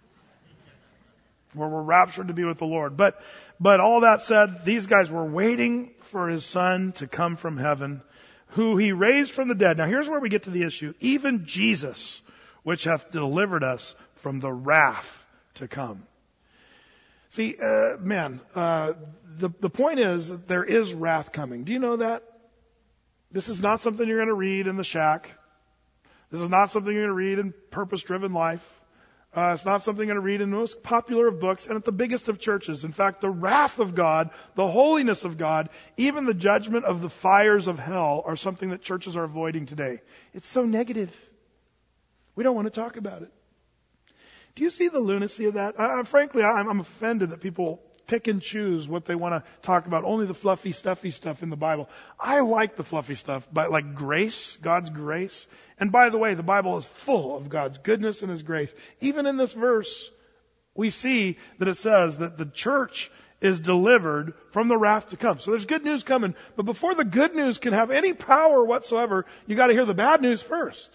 Where we're raptured to be with the Lord. But all that said, these guys were waiting for His Son to come from heaven, who He raised from the dead. Now here's where we get to the issue. Even Jesus, which hath delivered us from the wrath to come. See, the point is that there is wrath coming. Do you know that? This is not something you're going to read in the shack. This is not something you're going to read in Purpose-Driven Life. It's not something you're going to read in the most popular of books and at the biggest of churches. In fact, the wrath of God, the holiness of God, even the judgment of the fires of hell are something that churches are avoiding today. It's so negative. We don't want to talk about it. Do you see the lunacy of that? Frankly, I'm offended that people pick and choose what they want to talk about. Only the fluffy, stuffy stuff in the Bible. I like the fluffy stuff, but like grace, God's grace. And by the way, the Bible is full of God's goodness and His grace. Even in this verse, we see that it says that the church is delivered from the wrath to come. So there's good news coming. But before the good news can have any power whatsoever, you got to hear the bad news first.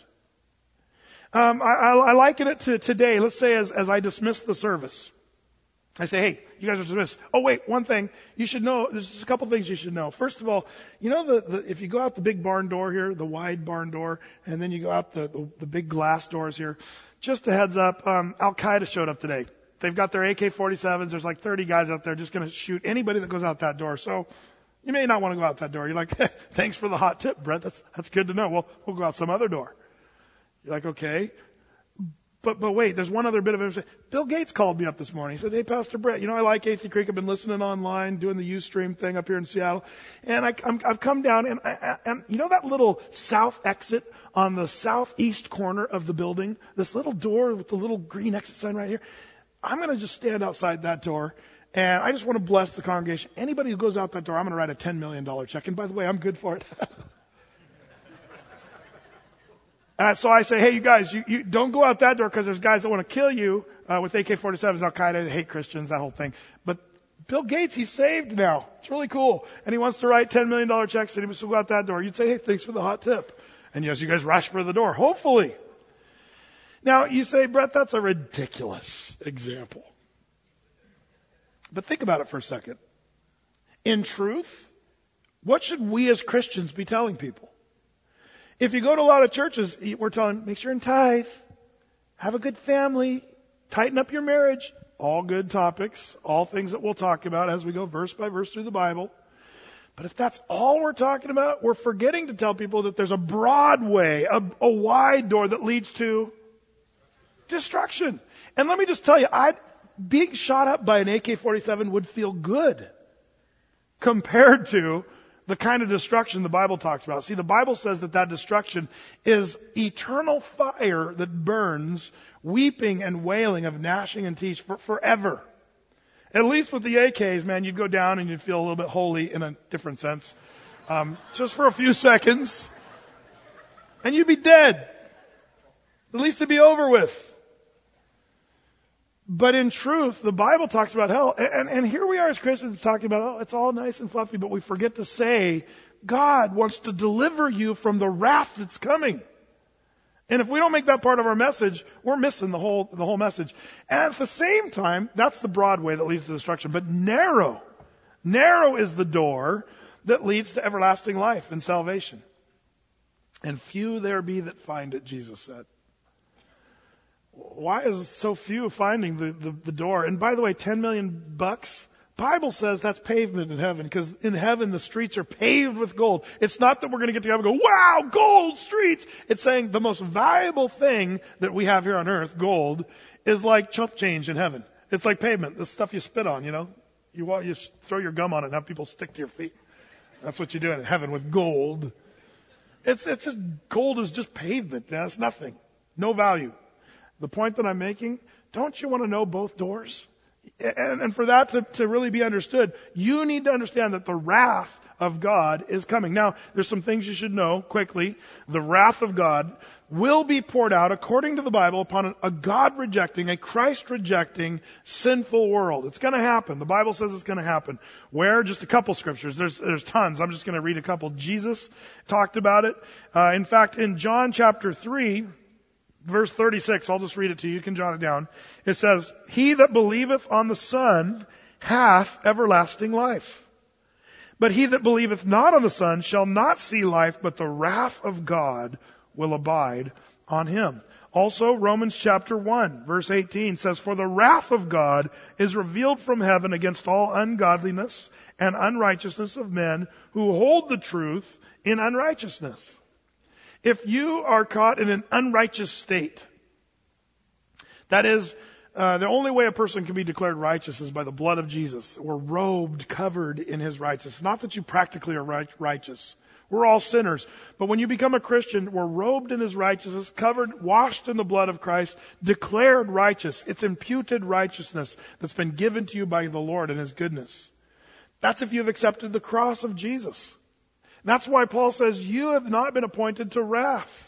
I liken it to today. Let's say as I dismiss the service. I say, hey, you guys are dismissed. Oh, wait, one thing you should know. There's just a couple things you should know. First of all, you know, if you go out the big barn door here, the wide barn door, and then you go out the big glass doors here, just a heads up, Al-Qaeda showed up today. They've got their AK-47s. There's like 30 guys out there just going to shoot anybody that goes out that door. So you may not want to go out that door. You're like, thanks for the hot tip, Brett. That's good to know. Well, we'll go out some other door. You're like, okay. But wait, there's one other bit of information. Bill Gates called me up this morning. He said, hey, Pastor Brett, you know, I like Athey Creek. I've been listening online, doing the Ustream thing up here in Seattle. And I've come down, and you know that little south exit on the southeast corner of the building? This little door with the little green exit sign right here? I'm going to just stand outside that door, and I just want to bless the congregation. Anybody who goes out that door, I'm going to write a $10 million check. And by the way, I'm good for it. And so I say, hey, you guys, you don't go out that door because there's guys that want to kill you with AK-47s, Al-Qaeda, they hate Christians, that whole thing. But Bill Gates, he's saved now. It's really cool. And he wants to write $10 million checks and he wants to go out that door. You'd say, hey, thanks for the hot tip. And yes, you guys rush for the door, hopefully. Now, you say, Brett, that's a ridiculous example. But think about it for a second. In truth, what should we as Christians be telling people? If you go to a lot of churches, we're telling them, make sure and tithe, have a good family, tighten up your marriage. All good topics, all things that we'll talk about as we go verse by verse through the Bible. But if that's all we're talking about, we're forgetting to tell people that there's a broad way, a wide door that leads to destruction. And let me just tell you, being shot up by an AK-47 would feel good compared to the kind of destruction the Bible talks about. See, the Bible says that destruction is eternal fire that burns, weeping and wailing of gnashing and teeth forever. At least with the AKs, man, you'd go down and you'd feel a little bit holy in a different sense. Just for a few seconds. And you'd be dead. At least it'd be over with. But in truth, the Bible talks about hell. And here we are as Christians talking about, it's all nice and fluffy, but we forget to say, God wants to deliver you from the wrath that's coming. And if we don't make that part of our message, we're missing the whole message. And at the same time, that's the broad way that leads to destruction. But narrow is the door that leads to everlasting life and salvation. And few there be that find it, Jesus said. Why is so few finding the door? And by the way, $10 million, Bible says that's pavement in heaven, because in heaven the streets are paved with gold. It's not that we're going to get to heaven and go, wow, gold streets. It's saying the most valuable thing that we have here on earth, gold, is like chump change in heaven. It's like pavement, the stuff you spit on, you know. You throw your gum on it and have people stick to your feet. That's what you do in heaven with gold. It's just, gold is just pavement. Man. It's nothing. No value. The point that I'm making, don't you want to know both doors? And for that to really be understood, you need to understand that the wrath of God is coming. Now, there's some things you should know quickly. The wrath of God will be poured out, according to the Bible, upon a God-rejecting, a Christ-rejecting, sinful world. It's going to happen. The Bible says it's going to happen. Where? Just a couple scriptures. There's tons. I'm just going to read a couple. Jesus talked about it. In fact, in John chapter 3, verse 36, I'll just read it to you. You can jot it down. It says, he that believeth on the Son hath everlasting life. But he that believeth not on the Son shall not see life, but the wrath of God will abide on him. Also, Romans chapter 1, verse 18 says, for the wrath of God is revealed from heaven against all ungodliness and unrighteousness of men who hold the truth in unrighteousness. If you are caught in an unrighteous state, that is, the only way a person can be declared righteous is by the blood of Jesus. We're robed, covered in his righteousness. Not that you practically are righteous. We're all sinners. But when you become a Christian, we're robed in his righteousness, covered, washed in the blood of Christ, declared righteous. It's imputed righteousness that's been given to you by the Lord in his goodness. That's if you've accepted the cross of Jesus. That's why Paul says, you have not been appointed to wrath,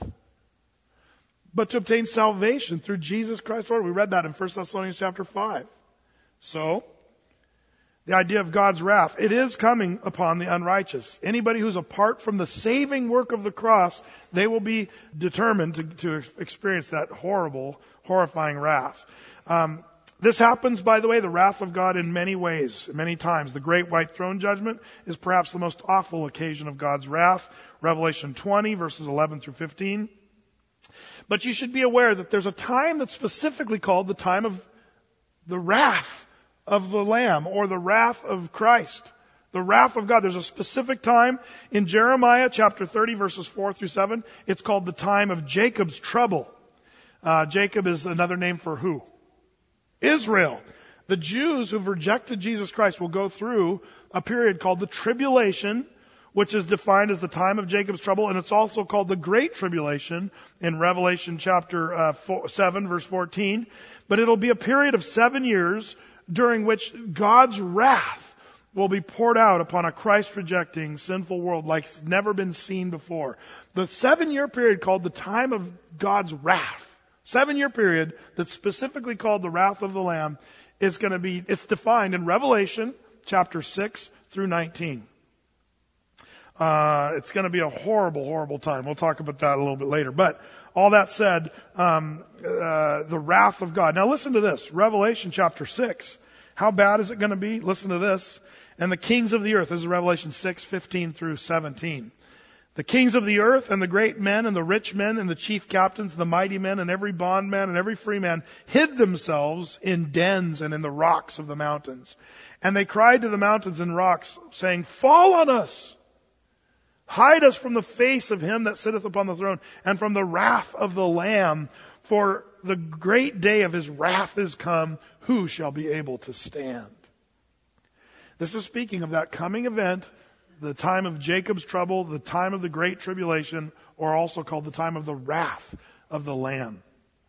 but to obtain salvation through Jesus Christ Lord. We read that in 1 Thessalonians chapter 5. So, the idea of God's wrath, it is coming upon the unrighteous. Anybody who's apart from the saving work of the cross, they will be determined to experience that horrible, horrifying wrath. This happens, by the way, the wrath of God in many ways, many times. The great white throne judgment is perhaps the most awful occasion of God's wrath. Revelation 20, verses 11 through 15. But you should be aware that there's a time that's specifically called the time of the wrath of the Lamb, or the wrath of Christ. The wrath of God. There's a specific time in Jeremiah chapter 30, verses 4 through 7. It's called the time of Jacob's trouble. Jacob is another name for who? Israel. The Jews who've rejected Jesus Christ will go through a period called the tribulation, which is defined as the time of Jacob's trouble, and it's also called the Great Tribulation in Revelation chapter 7, verse 14. But it'll be a period of 7 years during which God's wrath will be poured out upon a Christ-rejecting, sinful world like it's never been seen before. The 7-year period called the time of God's wrath, 7-year period that's specifically called the wrath of the Lamb, is going to be, it's defined in Revelation chapter 6 through 19. It's going to be a horrible, horrible time. We'll talk about that a little bit later. But all that said, the wrath of God. Now listen to this. Revelation chapter 6. How bad is it going to be? Listen to this. And the kings of the earth. This is Revelation 6:15 through 17. The kings of the earth and the great men and the rich men and the chief captains, the mighty men and every bondman and every free man hid themselves in dens and in the rocks of the mountains. And they cried to the mountains and rocks, saying, "Fall on us! Hide us from the face of him that sitteth upon the throne and from the wrath of the Lamb. For the great day of his wrath is come. Who shall be able to stand?" This is speaking of that coming event, the time of Jacob's trouble, the time of the great tribulation, or also called the time of the wrath of the Lamb.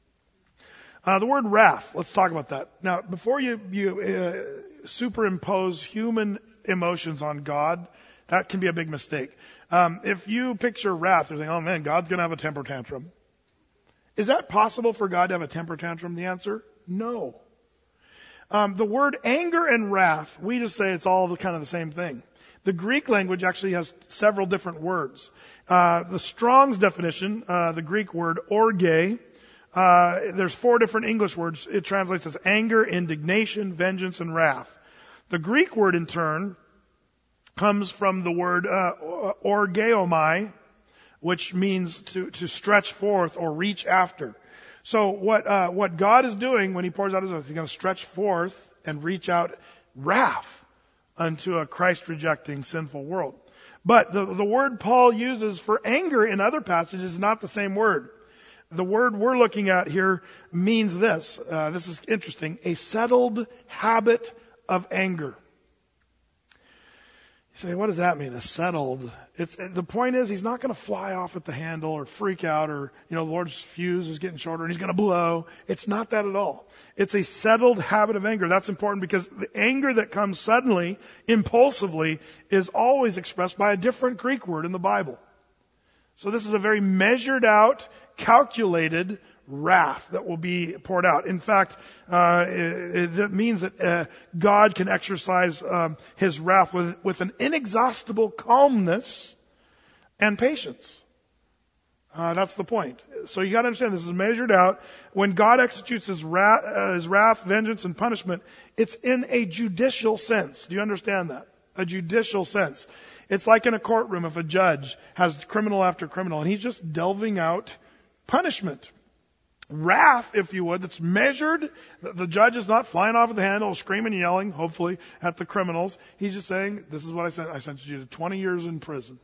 The word wrath, let's talk about that. Now, before you superimpose human emotions on God, that can be a big mistake. If you picture wrath, you're thinking, oh man, God's going to have a temper tantrum. Is that possible for God to have a temper tantrum? The answer, no. The word anger and wrath, we just say it's all kind of the same thing. The Greek language actually has several different words. The Strong's definition, the Greek word orge, there's 4 different English words. It translates as anger, indignation, vengeance, and wrath. The Greek word in turn comes from the word orgeomai, which means to stretch forth or reach after. So what God is doing when He pours out His wrath, He's going to stretch forth and reach out wrath unto a Christ-rejecting sinful world. But the word Paul uses for anger in other passages is not the same word. The word we're looking at here means this. This is interesting. A settled habit of anger. You say, what does that mean? A settled. The point is, he's not going to fly off at the handle or freak out or, the Lord's fuse is getting shorter and he's going to blow. It's not that at all. It's a settled habit of anger. That's important because the anger that comes suddenly, impulsively, is always expressed by a different Greek word in the Bible. So this is a very measured out, calculated wrath that will be poured out. In fact, that means that God can exercise His wrath with an inexhaustible calmness and patience. That's the point. So you got to understand this is measured out. When God executes His wrath, vengeance, and punishment, it's in a judicial sense. Do you understand that? A judicial sense. It's like in a courtroom if a judge has criminal after criminal and he's just delving out punishment. Wrath, if you would, that's measured. The judge is not flying off at the handle, screaming and yelling, hopefully, at the criminals. He's just saying, this is what I sent. I sentenced you to 20 years in prison.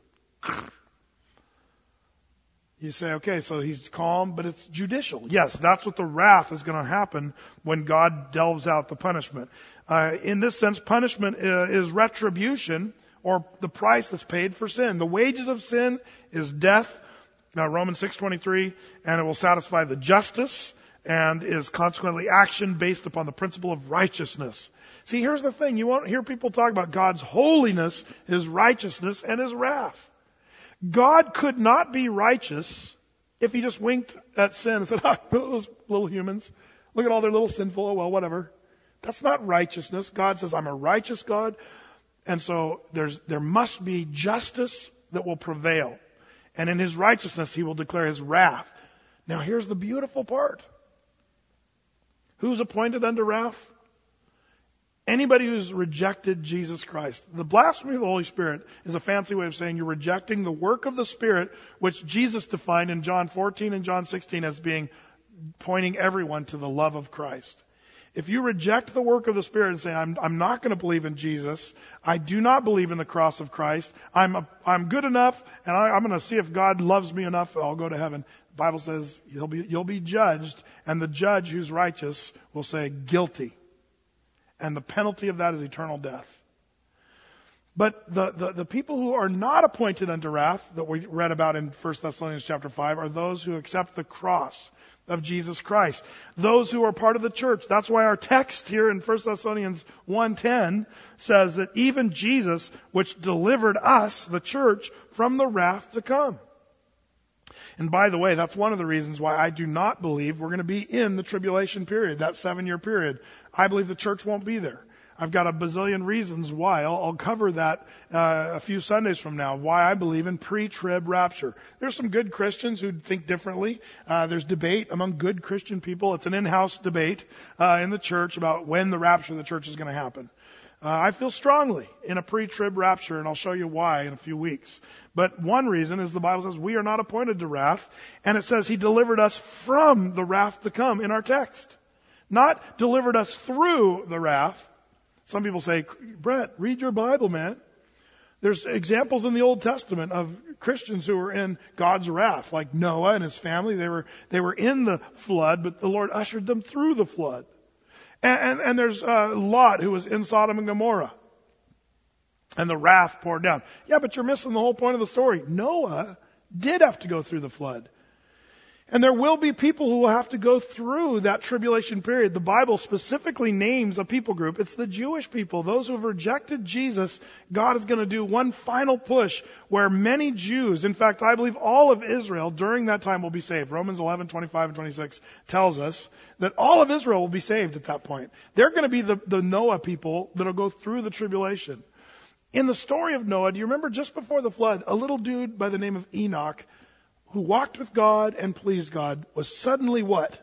You say, okay, so he's calm, but it's judicial. Yes, that's what the wrath is going to happen when God delves out the punishment. In this sense, punishment is retribution or the price that's paid for sin. The wages of sin is death. Now, Romans 6:23, and it will satisfy the justice and is consequently action based upon the principle of righteousness. See, here's the thing. You won't hear people talk about God's holiness, His righteousness, and His wrath. God could not be righteous if He just winked at sin and said, those little humans, look at all their little sinful, oh well, whatever. That's not righteousness. God says, I'm a righteous God. And so there must be justice that will prevail. And in His righteousness, He will declare His wrath. Now here's the beautiful part. Who's appointed unto wrath? Anybody who's rejected Jesus Christ. The blasphemy of the Holy Spirit is a fancy way of saying you're rejecting the work of the Spirit, which Jesus defined in John 14 and John 16 as being pointing everyone to the love of Christ. If you reject the work of the Spirit and say, I'm not going to believe in Jesus, I do not believe in the cross of Christ, I'm good enough, and I'm going to see if God loves me enough, I'll go to heaven. The Bible says you'll be judged, and the judge who's righteous will say guilty. And the penalty of that is eternal death. But the people who are not appointed unto wrath, that we read about in 1 Thessalonians chapter 5, are those who accept the cross of Jesus Christ. Those who are part of the church. That's why our text here in 1 Thessalonians 1:10 says that even Jesus, which delivered us, the church, from the wrath to come. And by the way, that's one of the reasons why I do not believe we're going to be in the tribulation period, that 7-year period. I believe the church won't be there. I've got a bazillion reasons why. I'll cover that a few Sundays from now, why I believe in pre-trib rapture. There's some good Christians who think differently. There's debate among good Christian people. It's an in-house debate in the church about when the rapture of the church is going to happen. I feel strongly in a pre-trib rapture, and I'll show you why in a few weeks. But one reason is the Bible says we are not appointed to wrath, and it says He delivered us from the wrath to come in our text. Not delivered us through the wrath. Some people say, Brett, read your Bible, man. There's examples in the Old Testament of Christians who were in God's wrath, like Noah and his family. They were in the flood, but the Lord ushered them through the flood. And there's Lot, who was in Sodom and Gomorrah. And the wrath poured down. Yeah, but you're missing the whole point of the story. Noah did have to go through the flood. And there will be people who will have to go through that tribulation period. The Bible specifically names a people group. It's the Jewish people. Those who have rejected Jesus, God is going to do one final push where many Jews, in fact, I believe all of Israel during that time will be saved. Romans 11, 25 and 26 tells us that all of Israel will be saved at that point. They're going to be the Noah people that will go through the tribulation. In the story of Noah, do you remember just before the flood, a little dude by the name of Enoch, who walked with God and pleased God, was suddenly what?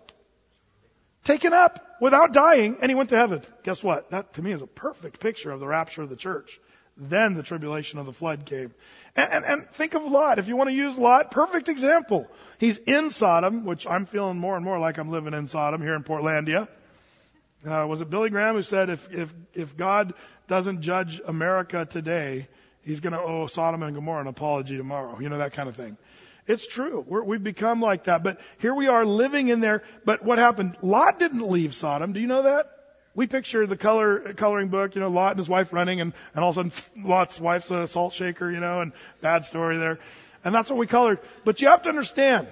Taken up without dying, and he went to heaven. Guess what? That to me is a perfect picture of the rapture of the church. Then the tribulation of the flood came. And think of Lot. If you want to use Lot, perfect example. He's in Sodom, which I'm feeling more and more like I'm living in Sodom here in Portlandia. Was it Billy Graham who said if God doesn't judge America today, He's going to owe Sodom and Gomorrah an apology tomorrow? You know, that kind of thing. It's true. We've become like that. But here we are living in there. But what happened? Lot didn't leave Sodom. Do you know that? We picture the coloring book, you know, Lot and his wife running, and all of a sudden Lot's wife's a salt shaker, you know, and bad story there. And that's what we colored. But you have to understand,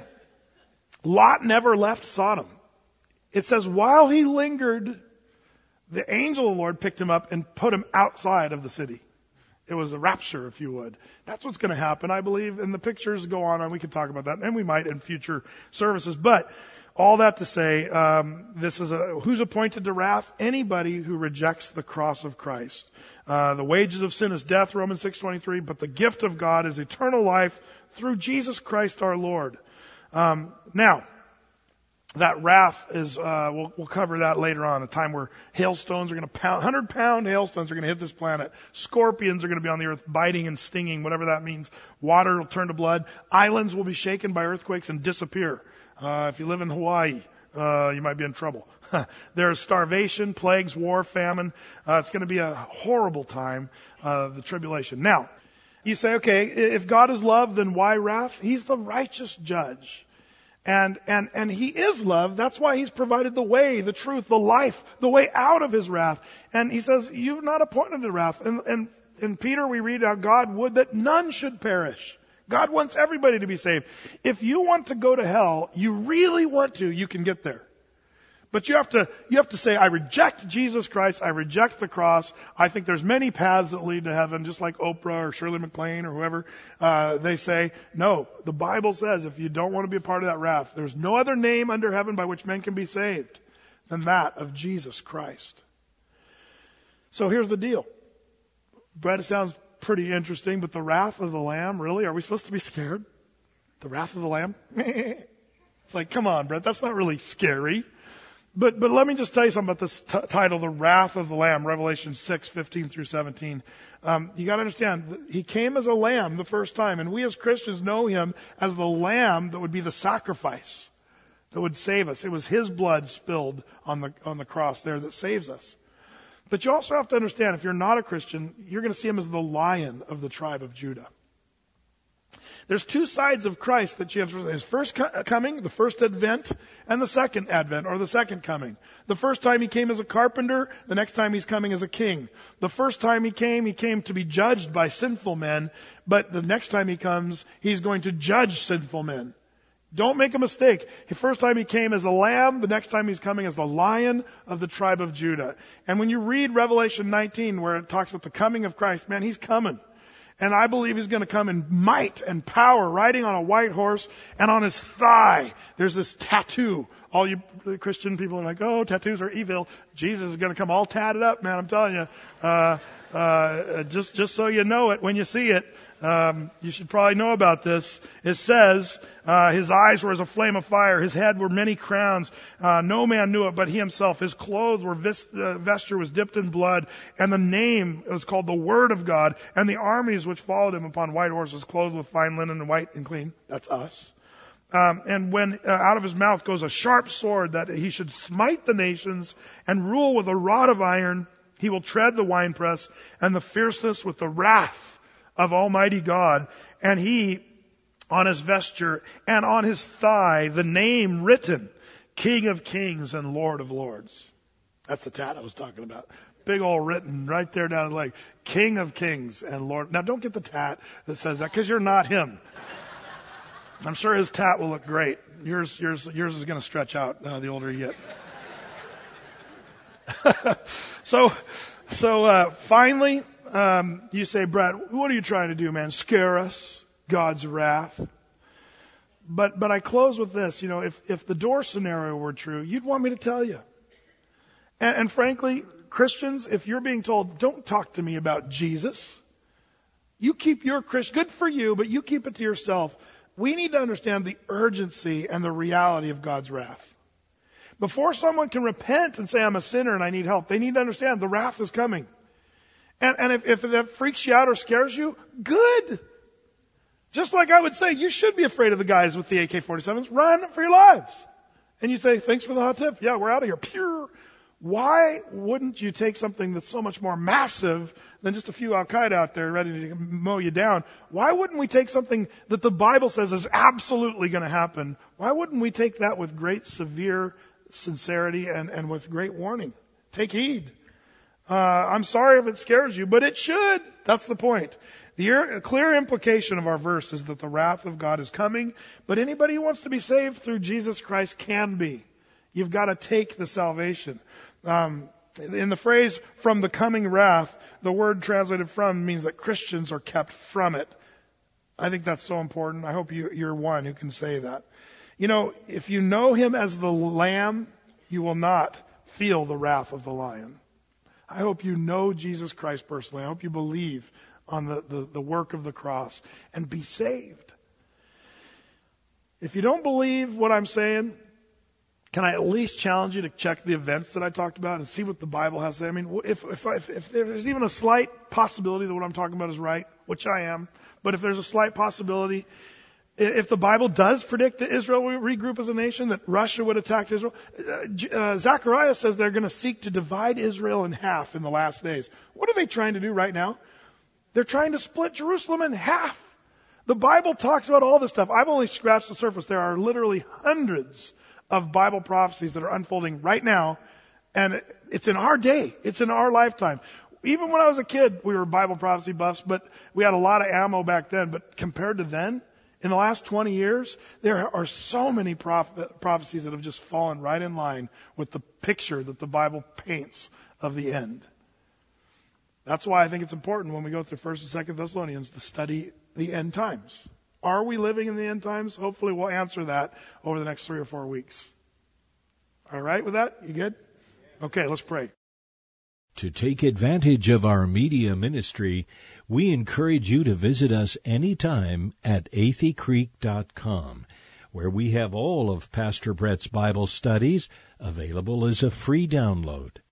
Lot never left Sodom. It says while he lingered, the angel of the Lord picked him up and put him outside of the city. It was a rapture, if you would. That's what's going to happen, I believe. And the pictures go on, and we can talk about that, and we might in future services. But all that to say, this is who's appointed to wrath? Anybody who rejects the cross of Christ. The wages of sin is death, Romans 6:23. But the gift of God is eternal life through Jesus Christ our Lord. Now, that wrath is, we'll cover that later on, a time where hailstones are going to 100-pound hailstones are going to hit this planet. Scorpions are going to be on the earth biting and stinging, whatever that means. Water will turn to blood. Islands will be shaken by earthquakes and disappear. If you live in Hawaii, you might be in trouble. There's starvation, plagues, war, famine. It's going to be a horrible time, the tribulation. Now, you say, okay, if God is love, then why wrath? He's the righteous judge. And He is love. That's why He's provided the way, the truth, the life, the way out of His wrath. And He says, you've not appointed to wrath. And in Peter we read how God would that none should perish. God wants everybody to be saved. If you want to go to hell, you really want to, you can get there. But you have to say, I reject Jesus Christ. I reject the cross. I think there's many paths that lead to heaven, just like Oprah or Shirley MacLaine or whoever. They say, no, the Bible says if you don't want to be a part of that wrath, there's no other name under heaven by which men can be saved than that of Jesus Christ. So here's the deal. Brett, it sounds pretty interesting, but the wrath of the Lamb, really? Are we supposed to be scared? The wrath of the Lamb? It's like, come on, Brett, that's not really scary. But let me just tell you something about this title, The Wrath of the Lamb, Revelation 6:15 through 17. You got to understand, He came as a lamb the first time, and we as Christians know Him as the lamb that would be the sacrifice that would save us. It was His blood spilled on the cross there that saves us. But you also have to understand, if you're not a Christian, you're going to see Him as the Lion of the tribe of Judah. There's two sides of Christ that you have to understand. His first coming, the first advent, and the second advent, or the second coming. The first time He came as a carpenter, the next time He's coming as a king. The first time He came to be judged by sinful men, but the next time He comes, He's going to judge sinful men. Don't make a mistake. The first time He came as a lamb, the next time He's coming as the Lion of the tribe of Judah. And when you read Revelation 19, where it talks about the coming of Christ, man, He's coming. And I believe He's going to come in might and power, riding on a white horse, and on His thigh there's this tattoo all you Christian people are like, oh, tattoos are evil. Jesus is going to come all tatted up, man. I'm telling you. Just so you know it when you see it. You should probably know about this. It says, his eyes were as a flame of fire. His head were many crowns. No man knew it but he himself. His clothes were vesture was dipped in blood. And the name was called the Word of God. And the armies which followed him upon white horses, clothed with fine linen and white and clean. That's us. And when out of his mouth goes a sharp sword, that he should smite the nations and rule with a rod of iron. He will tread the winepress and the fierceness with the wrath of Almighty God. And he, on his vesture and on his thigh, the name written, King of Kings and Lord of Lords. That's the tat I was talking about. Big old written right there down his leg. King of Kings and Lord. Now don't get the tat that says that, because you're not him. I'm sure his tat will look great. Yours is going to stretch out the older you get. So finally, you say, Brett, what are you trying to do, man? Scare us? God's wrath? But I close with this. If the door scenario were true, you'd want me to tell you. And frankly, Christians, if you're being told, don't talk to me about Jesus, you keep your Christian, good for you, but you keep it to yourself. We need to understand the urgency and the reality of God's wrath. Before someone can repent and say, I'm a sinner and I need help, they need to understand the wrath is coming. And if that freaks you out or scares you, good. Just like I would say, you should be afraid of the guys with the AK-47s. Run for your lives. And you say, thanks for the hot tip. Yeah, we're out of here. Pure. Why wouldn't you take something that's so much more massive than just a few Al-Qaeda out there ready to mow you down? Why wouldn't we take something that the Bible says is absolutely going to happen? Why wouldn't we take that with great severe sincerity and with great warning? Take heed. I'm sorry if it scares you, but it should. That's the point. The clear implication of our verse is that the wrath of God is coming, but anybody who wants to be saved through Jesus Christ can be. You've got to take the salvation. In the phrase, from the coming wrath, the word translated from means that Christians are kept from it. I think that's so important. I hope you're one who can say that. If you know him as the Lamb, you will not feel the wrath of the lion. I hope you know Jesus Christ personally. I hope you believe on the work of the cross and be saved. If you don't believe what I'm saying, can I at least challenge you to check the events that I talked about and see what the Bible has to say? I mean, if there's even a slight possibility that what I'm talking about is right, which I am, but if there's a slight possibility, if the Bible does predict that Israel will regroup as a nation, that Russia would attack Israel, Zechariah says they're going to seek to divide Israel in half in the last days. What are they trying to do right now? They're trying to split Jerusalem in half. The Bible talks about all this stuff. I've only scratched the surface. There are literally hundreds of Bible prophecies that are unfolding right now, and it's in our day. It's in our lifetime. Even when I was a kid, we were Bible prophecy buffs, but we had a lot of ammo back then. But compared to then, in the last 20 years, there are so many prophecies that have just fallen right in line with the picture that the Bible paints of the end. That's why I think it's important when we go through 1st and 2nd Thessalonians to study the end times. Are we living in the end times? Hopefully we'll answer that over the next 3 or 4 weeks. All right with that? You good? Okay, let's pray.
To take advantage of our media ministry, we encourage you to visit us anytime at atheycreek.com, where we have all of Pastor Brett's Bible studies available as a free download.